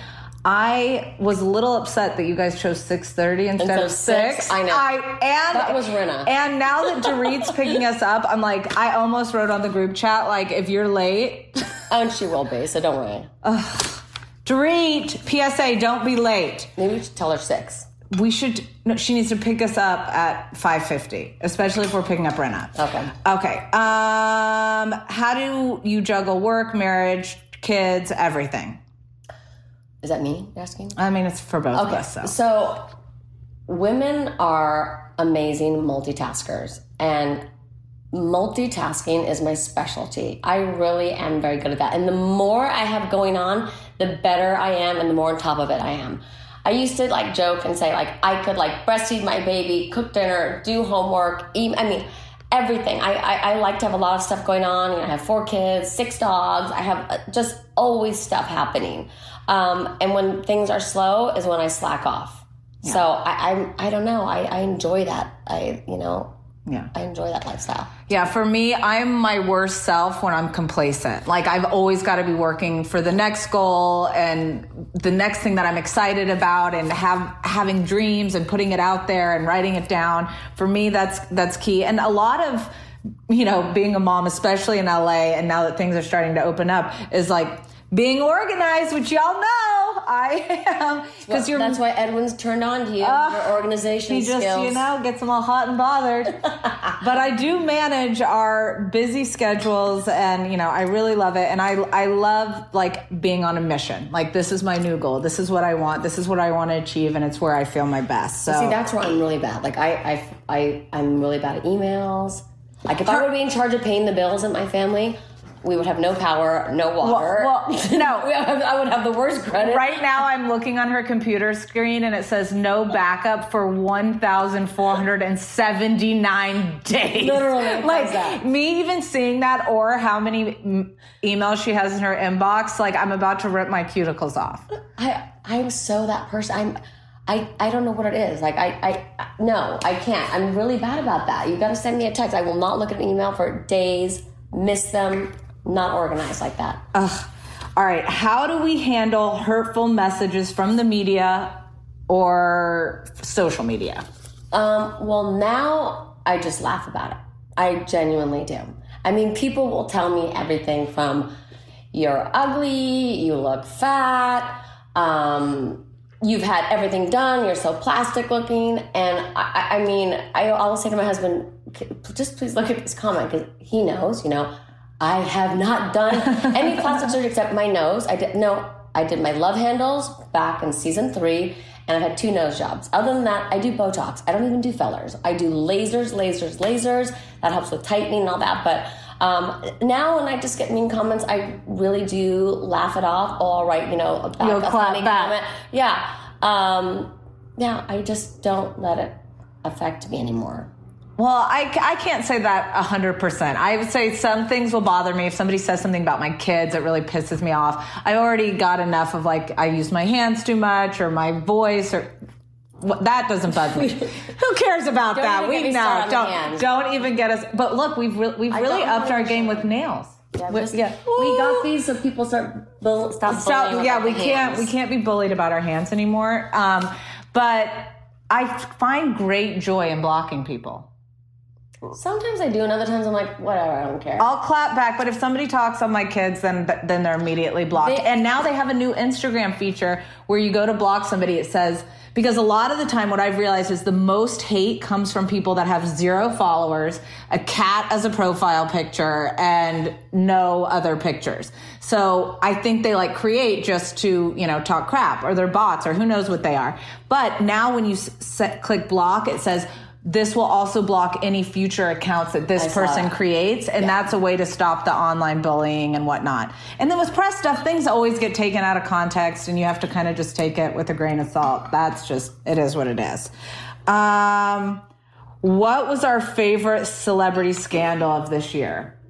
I was a little upset that you guys chose six thirty instead, instead of six. six. I know. I, and, that was Rinna. And now that Dorit's picking us up, I'm like, I almost wrote on the group chat, like, if you're late. Oh, and she will be, so don't worry. Ugh. Dorit, P S A, don't be late. Maybe we should tell her six. We should, no, she needs to pick us up at five fifty, especially if we're picking up Rinna. Okay. Okay. Um, how do you juggle work, marriage, kids, everything? Is that me you're asking? I mean, it's for both okay. of us. So. so women are amazing multitaskers. And multitasking is my specialty. I really am very good at that. And the more I have going on, the better I am and the more on top of it I am. I used to like joke and say like I could like breastfeed my baby, cook dinner, do homework, eat, I mean, everything. I, I, I like to have a lot of stuff going on. You know, I have four kids, six dogs. I have just always stuff happening. Um, and when things are slow is when I slack off. Yeah. So I, I I don't know. I, I enjoy that. I, you know, yeah, I enjoy that lifestyle. Yeah, for me, I'm my worst self when I'm complacent. Like I've always got to be working for the next goal and the next thing that I'm excited about and have having dreams and putting it out there and writing it down. For me, that's that's key. And a lot of, you know, being a mom, especially in L A, and now that things are starting to open up, is like being organized, which y'all know I am. Because well, that's why Edwin's turned on to you, uh, your organization he just, skills. you know, gets them all hot and bothered. But I do manage our busy schedules, and, you know, I really love it. And I, I love, like, being on a mission. Like, this is my new goal. This is what I want. This is what I want to achieve, and it's where I feel my best. So see, that's where I'm really bad. Like, I, I, I, I'm really bad at emails. Like, if I were to be in charge of paying the bills in my family, we would have no power, no water. Well, well no. we have, I would have the worst credit. Right now, I'm looking on her computer screen, and it says no backup for one thousand four hundred seventy-nine days. Literally. Like, that. me even seeing that, or how many m- emails she has in her inbox, like, I'm about to rip my cuticles off. I, I'm so that person. I'm... I, I don't know what it is. Like, I, I, no, I can't. I'm really bad about that. You got to send me a text. I will not look at an email for days, miss them. Not organized like that. Ugh. All right. How do we handle hurtful messages from the media or social media? Um, well, now I just laugh about it. I genuinely do. I mean, people will tell me everything from you're ugly, you look fat, um, you've had everything done, you're so plastic looking. And I, I mean, I always say to my husband, just please look at this comment, because he knows, you know, I have not done any plastic surgery except my nose. I did no, I did my love handles back in season three, and I've had two nose jobs. Other than that, I do Botox. I don't even do fillers. I do lasers, lasers, lasers. That helps with tightening and all that. But um, now when I just get mean comments, I really do laugh it off. All right, you know, about You'll a funny back. comment. Yeah, um, yeah. I just don't let it affect me anymore. Well, I, I can't say that one hundred percent. I would say some things will bother me. If somebody says something about my kids, it really pisses me off. I already got enough of, like, I use my hands too much, or my voice, or well, that doesn't bug me. Who cares about don't that? We know. Don't don't even get us. But look, we've re- we've I really upped our game with nails. Yeah, with, just, yeah. we got these so people start bull, stop Stop, bullying. yeah, we the can't hands. we can't be bullied about our hands anymore. Um, but I find great joy in blocking people. Sometimes I do, and other times I'm like, whatever, I don't care. I'll clap back, but if somebody talks on my kids, then then they're immediately blocked. They, and now they have a new Instagram feature where you go to block somebody, it says, because a lot of the time what I've realized is the most hate comes from people that have zero followers, a cat as a profile picture, and no other pictures. So I think they like create just to, you know, talk crap, or they're bots, or who knows what they are. But now when you set, click block, it says, this will also block any future accounts that this person creates. And yeah. that's a way to stop the online bullying and whatnot. And then with press stuff, things always get taken out of context, and you have to kind of just take it with a grain of salt. That's just, it is what it is. Um, what was our favorite celebrity scandal of this year?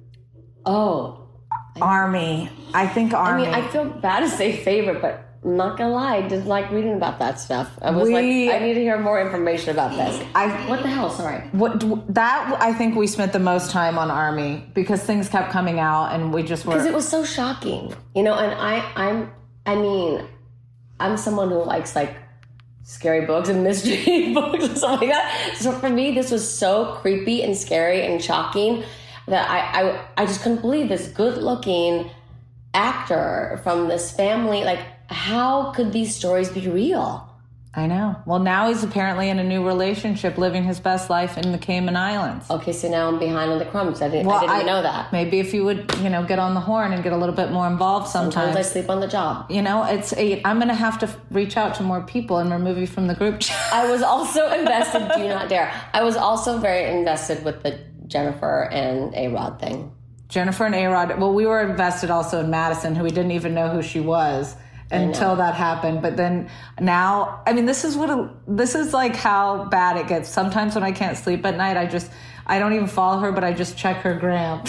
Oh. Army. I think Army. I mean, I feel bad to say favorite, but I'm not gonna lie, I did like reading about that stuff. I was we, like, I need to hear more information about this. I what the hell? Sorry. What that I think we spent the most time on Army, because things kept coming out, and we just were because it was so shocking, you know. And I, I'm, I mean, I'm someone who likes like scary books and mystery books and stuff like that. So for me, this was so creepy and scary and shocking that I, I, I just couldn't believe this good-looking actor from this family, like. How could these stories be real? I know. Well, now he's apparently in a new relationship, living his best life in the Cayman Islands. Okay, so now I'm behind on the crumbs. I didn't, well, I didn't I, even know that. Maybe if you would, you know, get on the horn and get a little bit more involved sometimes. Sometimes I sleep on the job. You know, it's a, I'm going to have to reach out to more people and remove you from the group chat. I was also invested, do not dare. I was also very invested with the Jennifer and A-Rod thing. Jennifer and A-Rod. Well, we were invested also in Madison, who we didn't even know who she was until that happened. But then now, I mean, this is what a, this is like how bad it gets. Sometimes when I can't sleep at night, I just I don't even follow her, but I just check her gram.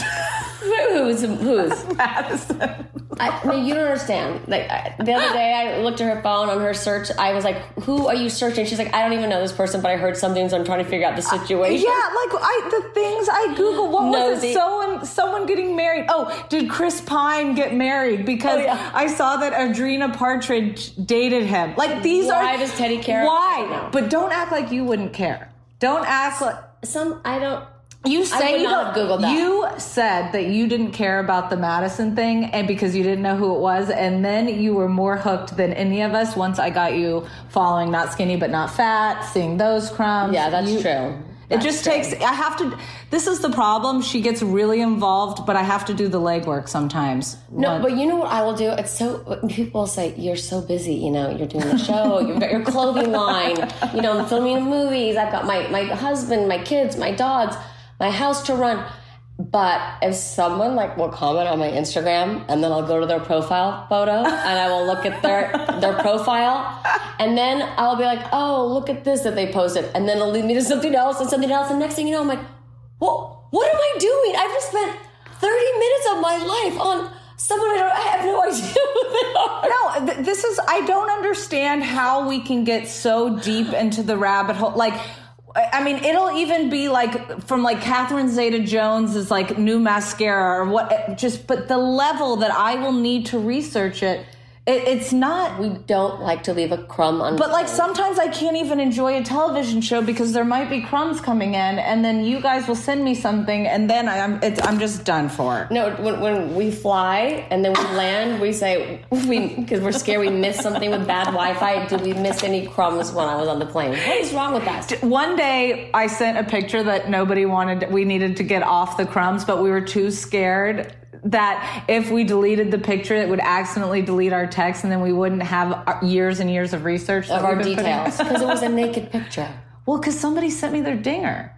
Who's who's Madison? I, I mean, you don't understand. Like I, the other day, I looked at her phone on her search. I was like, "Who are you searching?" She's like, "I don't even know this person, but I heard something, so I'm trying to figure out the situation." Yeah, like I, the things I Google. What was Nosy. it? Someone, someone getting married. Oh, did Chris Pine get married? Because Oh, yeah. I saw that Adrena Partridge dated him. Like these Why are. Why does Teddy care? Why? No. But don't act like you wouldn't care. Don't act like. Some I don't. You I say would you not don't- have Googled that. You said that you didn't care about the Madison thing, and because you didn't know who it was, and then you were more hooked than any of us once I got you following Not Skinny But Not Fat, seeing those crumbs. Yeah, that's You- true. It That's just true. takes. I have to. This is the problem. She gets really involved, but I have to do the legwork sometimes. No, What- but you know what I will do? It's so people say you're so busy. You know, you're doing the show, you've got your clothing line. You know, I'm filming movies. I've got my my husband, my kids, my dogs, my house to run. But if someone like will comment on my Instagram, and then I'll go to their profile photo and I will look at their their profile, and then I'll be like, oh, look at this that they posted, and then it'll lead me to something else and something else, and next thing you know, I'm like, well, what am I doing? I've just spent thirty minutes of my life on someone I, don't, I have no idea who they are. No, th- this is. I don't understand how we can get so deep into the rabbit hole. Like, I mean, it'll even be like from like Catherine Zeta-Jones's like new mascara or what. Just, but the level that I will need to research it, it it's not. We don't like to leave a crumb on. But like sometimes I can't even enjoy a television show because there might be crumbs coming in, and then you guys will send me something, and then I'm it's, I'm just done for. No, when, when we fly and then we land, we say we because we're scared we missed something with bad Wi-Fi. Did we miss any crumbs when I was on the plane? What is wrong with that? One day I sent a picture that nobody wanted. We needed to get off the crumbs, but we were too scared that if we deleted the picture, it would accidentally delete our text, and then we wouldn't have years and years of research Of that our we've been putting- details because it was a naked picture. Well, because somebody sent me their dinger.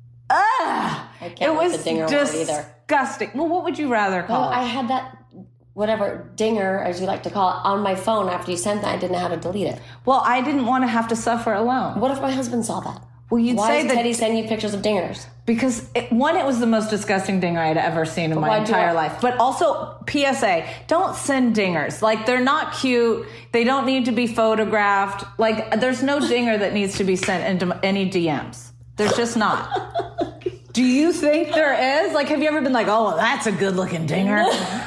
Ah, I can't it like was the dinger word either. disgusting. Well, what would you rather call Well, it? I had that whatever dinger, as you like to call it, on my phone after you sent that. I didn't know how to delete it. Well, I didn't want to have to suffer alone. What if my husband saw that? Well, you'd Why say is that Teddy sending you pictures of dingers? because it, one, it was the most disgusting dinger I'd ever seen in my why'd you entire want- life. But also, P S A: don't send dingers. Like, they're not cute. They don't need to be photographed. Like, there's no dinger that needs to be sent into any D Ms. There's just not. Do you think there is? Like, have you ever been like, oh, well, that's a good-looking dinger?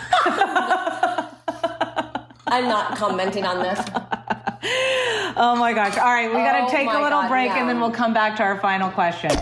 I'm not commenting on this. Oh my gosh. All right, we got to Oh take a my little God, break no. and then we'll come back to our final question.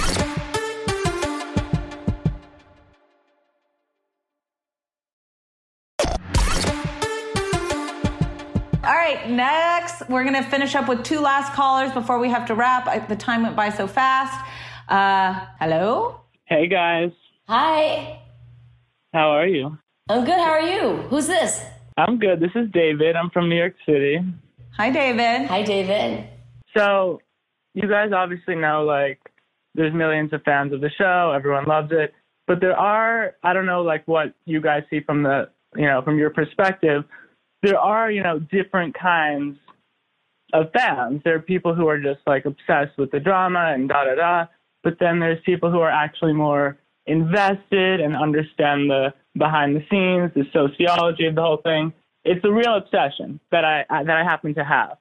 All right, next, we're going to finish up with two last callers before we have to wrap. I, the time went by so fast. Uh, hello? Hey guys, Hi. how are you? I'm good. How are you? Who's this? I'm good. This is David. I'm from New York City. Hi, David. Hi, David. So, you guys obviously know, like, there's millions of fans of the show. Everyone loves it. But there are, I don't know, like, what you guys see from the, you know, from your perspective. There are, you know, different kinds of fans. There are people who are just, like, obsessed with the drama and da-da-da. But then there's people who are actually more invested and understand the behind the scenes, the sociology of the whole thing. It's a real obsession that I, I that I happen to have.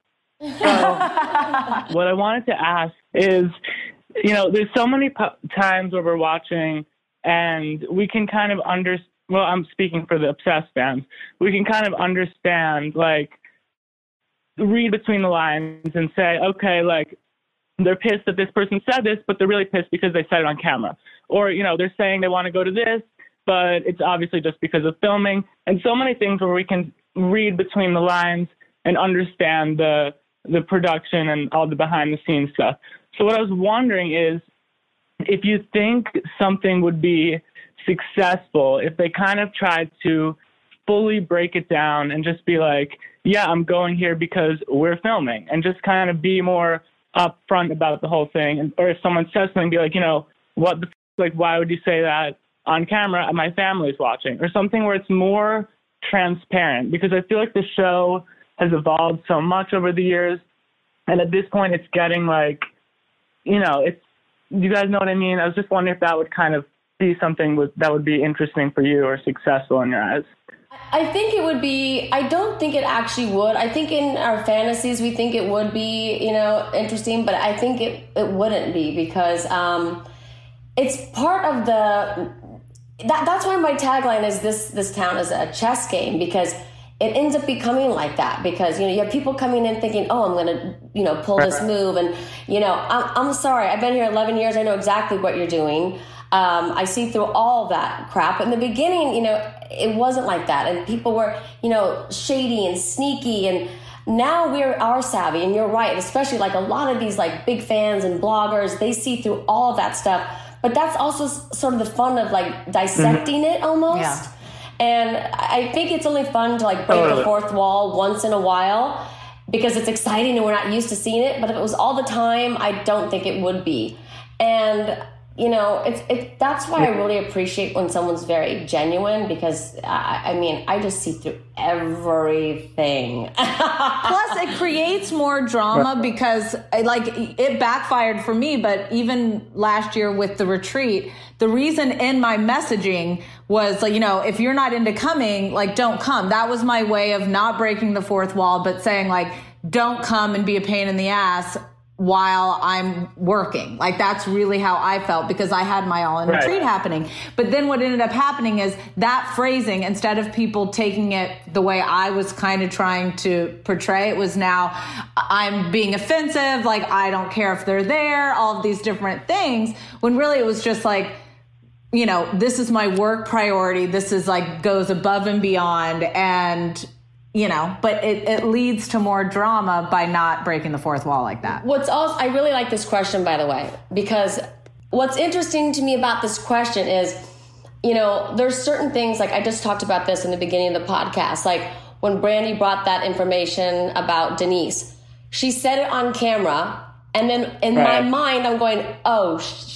So what I wanted to ask is, you know, there's so many po- times where we're watching and we can kind of under well, I'm speaking for the obsessed fans. We can kind of understand, like, read between the lines and say, okay, like, they're pissed that this person said this, but they're really pissed because they said it on camera. Or, you know, they're saying they want to go to this, but it's obviously just because of filming. And so many things where we can read between the lines and understand the the production and all the behind-the-scenes stuff. So what I was wondering is if you think something would be successful if they kind of tried to fully break it down and just be like, yeah, I'm going here because we're filming, and just kind of be more upfront about the whole thing. And or if someone says something, be like, you know, what the like, why would you say that on camera and my family's watching? Or something where it's more transparent, because I feel like the show has evolved so much over the years. And at this point, it's getting like, you know, it's, you guys know what I mean? I was just wondering if that would kind of be something with, that would be interesting for you or successful in your eyes. I think it would be, I don't think it actually would. I think in our fantasies, we think it would be, you know, interesting, but I think it, it wouldn't be because um, it's part of the, that, that's why my tagline is this, this town is a chess game, because it ends up becoming like that, because, you know, you have people coming in thinking, oh, I'm going to, you know, pull this move. And, you know, I'm, I'm sorry, I've been here eleven years. I know exactly what you're doing. Um, I see through all that crap. In the beginning, you know, it wasn't like that. And people were, you know, shady and sneaky. And now we are savvy. And you're right, especially like a lot of these like big fans and bloggers, they see through all of that stuff. But that's also sort of the fun of like dissecting mm-hmm. it almost. Yeah. And I think it's only fun to like break oh, the fourth wall once in a while because it's exciting and we're not used to seeing it. But if it was all the time, I don't think it would be. And you know, it's it. That's why I really appreciate when someone's very genuine, because I, I mean, I just see through everything. Plus, it creates more drama because, like, it backfired for me. But even last year with the retreat, the reason in my messaging was like, you know, if you're not into coming, like, don't come. That was my way of not breaking the fourth wall, but saying like, don't come and be a pain in the ass while I'm working. Like, that's really how I felt because I had my all in retreat right. happening. But then what ended up happening is that phrasing, instead of people taking it the way I was kind of trying to portray it, was now I'm being offensive. Like, I don't care if they're there, all of these different things, when really it was just like, you know, this is my work priority. This is like goes above and beyond. And you know, but it, it leads to more drama by not breaking the fourth wall like that. What's also, I really like this question, by the way, because what's interesting to me about this question is, you know, there's certain things, like I just talked about this in the beginning of the podcast, like when Brandy brought that information about Denise, she said it on camera. And then in right. my mind, I'm going, oh, sh-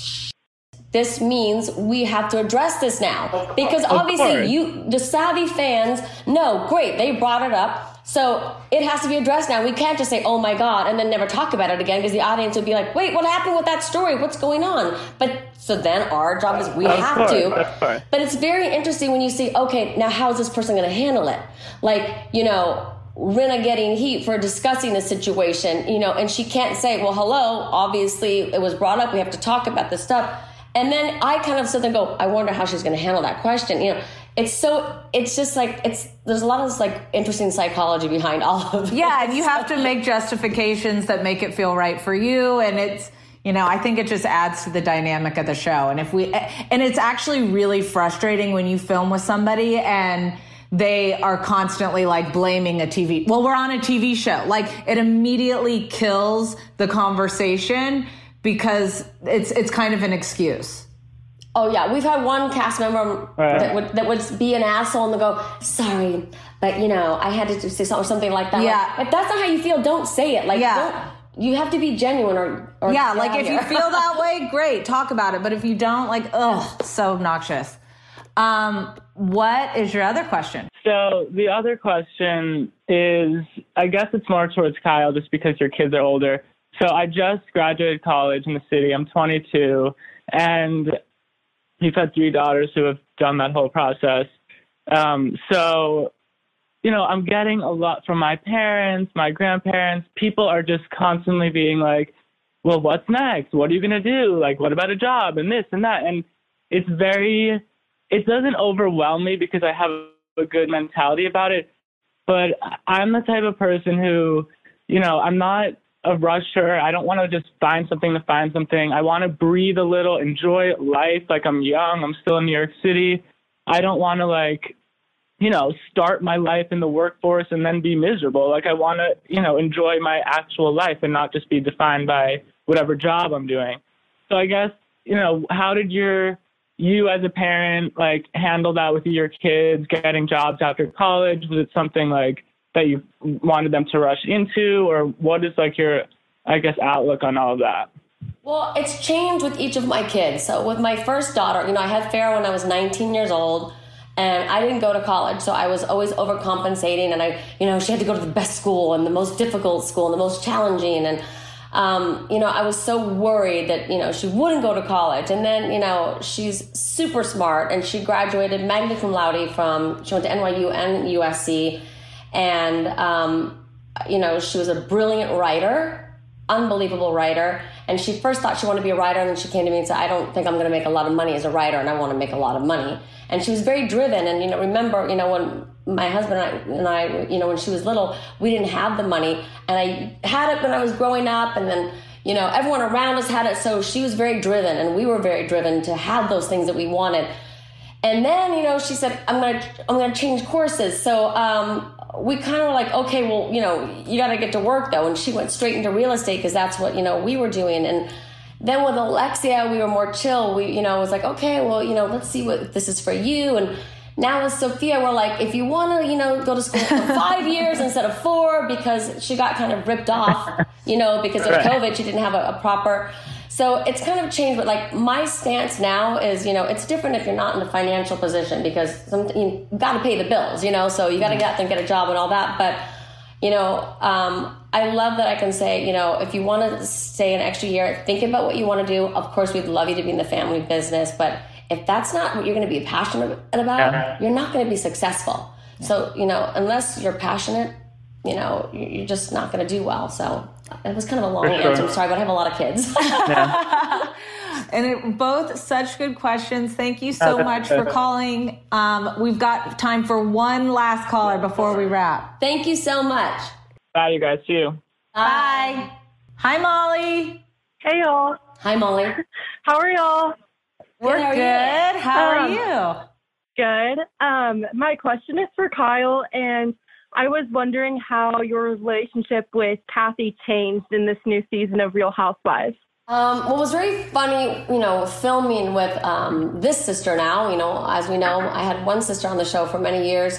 this means we have to address this now, because obviously you, the savvy fans know, great, they brought it up. So it has to be addressed now. We can't just say, oh my God, and then never talk about it again, because the audience would be like, wait, what happened with that story? What's going on? But so then our job is we have to. But it's very interesting when you see, okay, now how is this person going to handle it? Like, you know, Rinna getting heat for discussing the situation, you know, and she can't say, well, hello, obviously it was brought up. We have to talk about this stuff. And then I kind of sit there and go, I wonder how she's going to handle that question. You know, it's so, it's just like, it's, there's a lot of this like interesting psychology behind all of it. Yeah. And you have to make justifications that make it feel right for you. And it's, you know, I think it just adds to the dynamic of the show. And if we, and it's actually really frustrating when you film with somebody and they are constantly like blaming a T V. Well, we're on a T V show. Like, it immediately kills the conversation, because it's it's kind of an excuse. Oh, yeah. We've had one cast member right. that would that would be an asshole and go, sorry, but, you know, I had to say something, or something like that. Yeah. Like, if that's not how you feel, don't say it. Like, yeah. don't, you have to be genuine or, or yeah, like, if you feel that way, great, talk about it. But if you don't, like, ugh, so obnoxious. Um, what is your other question? So the other question is, I guess it's more towards Kyle, just because your kids are older. So I just graduated college in the city. I'm twenty-two, and you've had three daughters who have done that whole process. Um, so, you know, I'm getting a lot from my parents, my grandparents. People are just constantly being like, well, what's next? What are you going to do? Like, what about a job and this and that? And it's very, it doesn't overwhelm me because I have a good mentality about it. But I'm the type of person who, you know, I'm not a rusher. I don't want to just find something to find something. I want to breathe a little, enjoy life. Like, I'm young. I'm still in New York City. I don't want to, like, you know, start my life in the workforce and then be miserable. Like, I want to, you know, enjoy my actual life and not just be defined by whatever job I'm doing. So I guess, you know, how did your, you as a parent, like, handle that with your kids getting jobs after college? Was it something like that you wanted them to rush into, or what is like your, I guess, outlook on all of that? Well, it's changed with each of my kids. So with my first daughter, you know, I had Farrah when I was nineteen years old, and I didn't go to college, so I was always overcompensating, and I, you know, she had to go to the best school and the most difficult school and the most challenging, and um, you know, I was so worried that, you know, she wouldn't go to college. And then, you know, she's super smart, and she graduated magna cum laude from, she went to N Y U and U S C, and um, you know, she was a brilliant writer, unbelievable writer. And she first thought she wanted to be a writer, and then she came to me and said, I don't think I'm going to make a lot of money as a writer, and I want to make a lot of money. And she was very driven. And, you know, remember, you know, when my husband and I, and I, you know, when she was little, we didn't have the money. And I had it when I was growing up, and then, you know, everyone around us had it. So she was very driven, and we were very driven to have those things that we wanted. And then, you know, she said, I'm going to, I'm going to change courses. So, um, we kind of were like, okay, well, you know, you got to get to work though. And she went straight into real estate because that's what, you know, we were doing. And then with Alexia, we were more chill. We, you know, it was like, okay, well, you know, let's see what this is for you. And now with Sophia, we're like, if you want to, you know, go to school for five years instead of four, because she got kind of ripped off, you know, because of COVID, she didn't have a, a proper. So it's kind of changed, but like my stance now is, you know, it's different if you're not in a financial position, because some, you got to pay the bills, you know, so you got to get out there and get a job and all that. But, you know, um, I love that I can say, you know, if you want to stay an extra year, think about what you want to do. Of course, we'd love you to be in the family business, but if that's not what you're going to be passionate about, yeah. you're not going to be successful. So, you know, unless you're passionate, you know, you're just not going to do well. So it was kind of a long sure. answer. I'm sorry, but I have a lot of kids. Yeah. And it, both such good questions. Thank you so much for calling. Um, we've got time for one last caller before we wrap. Thank you so much. Bye, you guys. See you. Bye. Bye. Hi, Molly. Hey, y'all. Hi, Molly. How are y'all? We're good. good. How um, are you? Good. Um, my question is for Kyle, and I was wondering how your relationship with Kathy changed in this new season of Real Housewives. Um, well, it was very funny, you know, filming with um, this sister now. You know, as we know, I had one sister on the show for many years.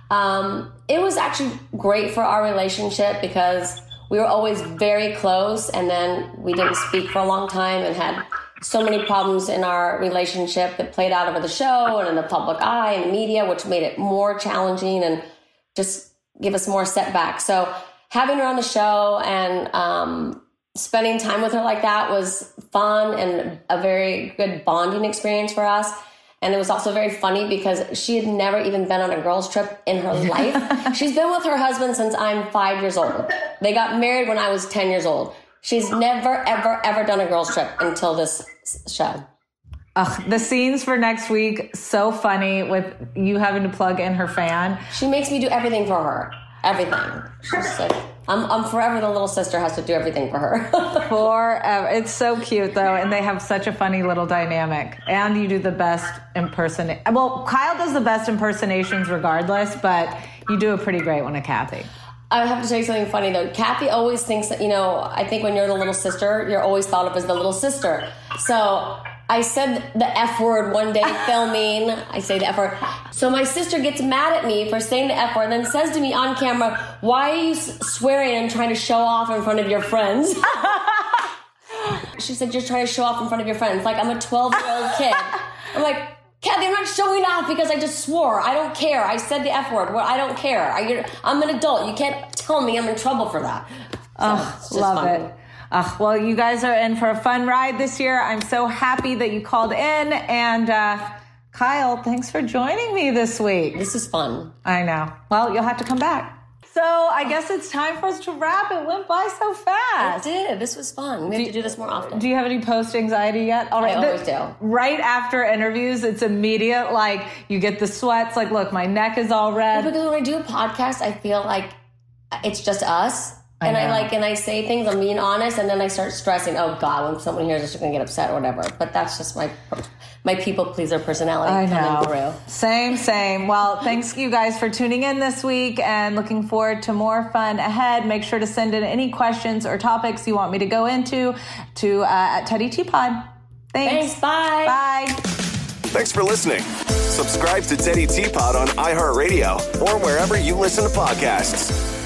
Um, it was actually great for our relationship because we were always very close, and then we didn't speak for a long time and had so many problems in our relationship that played out over the show and in the public eye and the media, which made it more challenging and just give us more setbacks. So having her on the show and um, spending time with her like that was fun and a very good bonding experience for us. And it was also very funny because she had never even been on a girls' trip in her life. She's been with her husband since I'm five years old. They got married when I was ten years old. She's never, ever, ever done a girls' trip until this show. Ugh, the scenes for next week, so funny with you having to plug in her fan. She makes me do everything for her. Everything. She's like, I'm, I'm forever the little sister has to do everything for her. Forever. It's so cute, though, and they have such a funny little dynamic. And you do the best impersonation. Well, Kyle does the best impersonations regardless, but you do a pretty great one of Kathy. I have to tell you something funny, though. Kathy always thinks that, you know, I think when you're the little sister, you're always thought of as the little sister. So I said the F word one day filming. I say the F word. So my sister gets mad at me for saying the F word, then says to me on camera, why are you swearing and trying to show off in front of your friends? She said, you're trying to show off in front of your friends. Like I'm a twelve-year-old kid. I'm like, Kathy, I'm not showing off because I just swore. I don't care. I said the F word. Well, I don't care. I, I'm an adult. You can't tell me I'm in trouble for that. So oh, love fun. it. Uh, well, you guys are in for a fun ride this year. I'm so happy that you called in. And uh, Kyle, thanks for joining me this week. This is fun. I know. Well, you'll have to come back. So I guess it's time for us to wrap. It went by so fast. It did. This was fun. We have to do this more often. Do you have any post-anxiety yet? All right. I always do. Right after interviews, it's immediate. Like, you get the sweats. Like, look, my neck is all red. Well, because when I do a podcast, I feel like it's just us. I and know. I like, and I say things, I'm being honest, and then I start stressing, oh God, when someone hears this, they're going to get upset or whatever. But that's just my my people pleaser personality I coming know. through. Same, same. Well, thanks you guys for tuning in this week and looking forward to more fun ahead. Make sure to send in any questions or topics you want me to go into to uh, at Teddy Teapot. Thanks. Thanks. Bye. Bye. Thanks for listening. Subscribe to Teddy Teapot on iHeartRadio or wherever you listen to podcasts.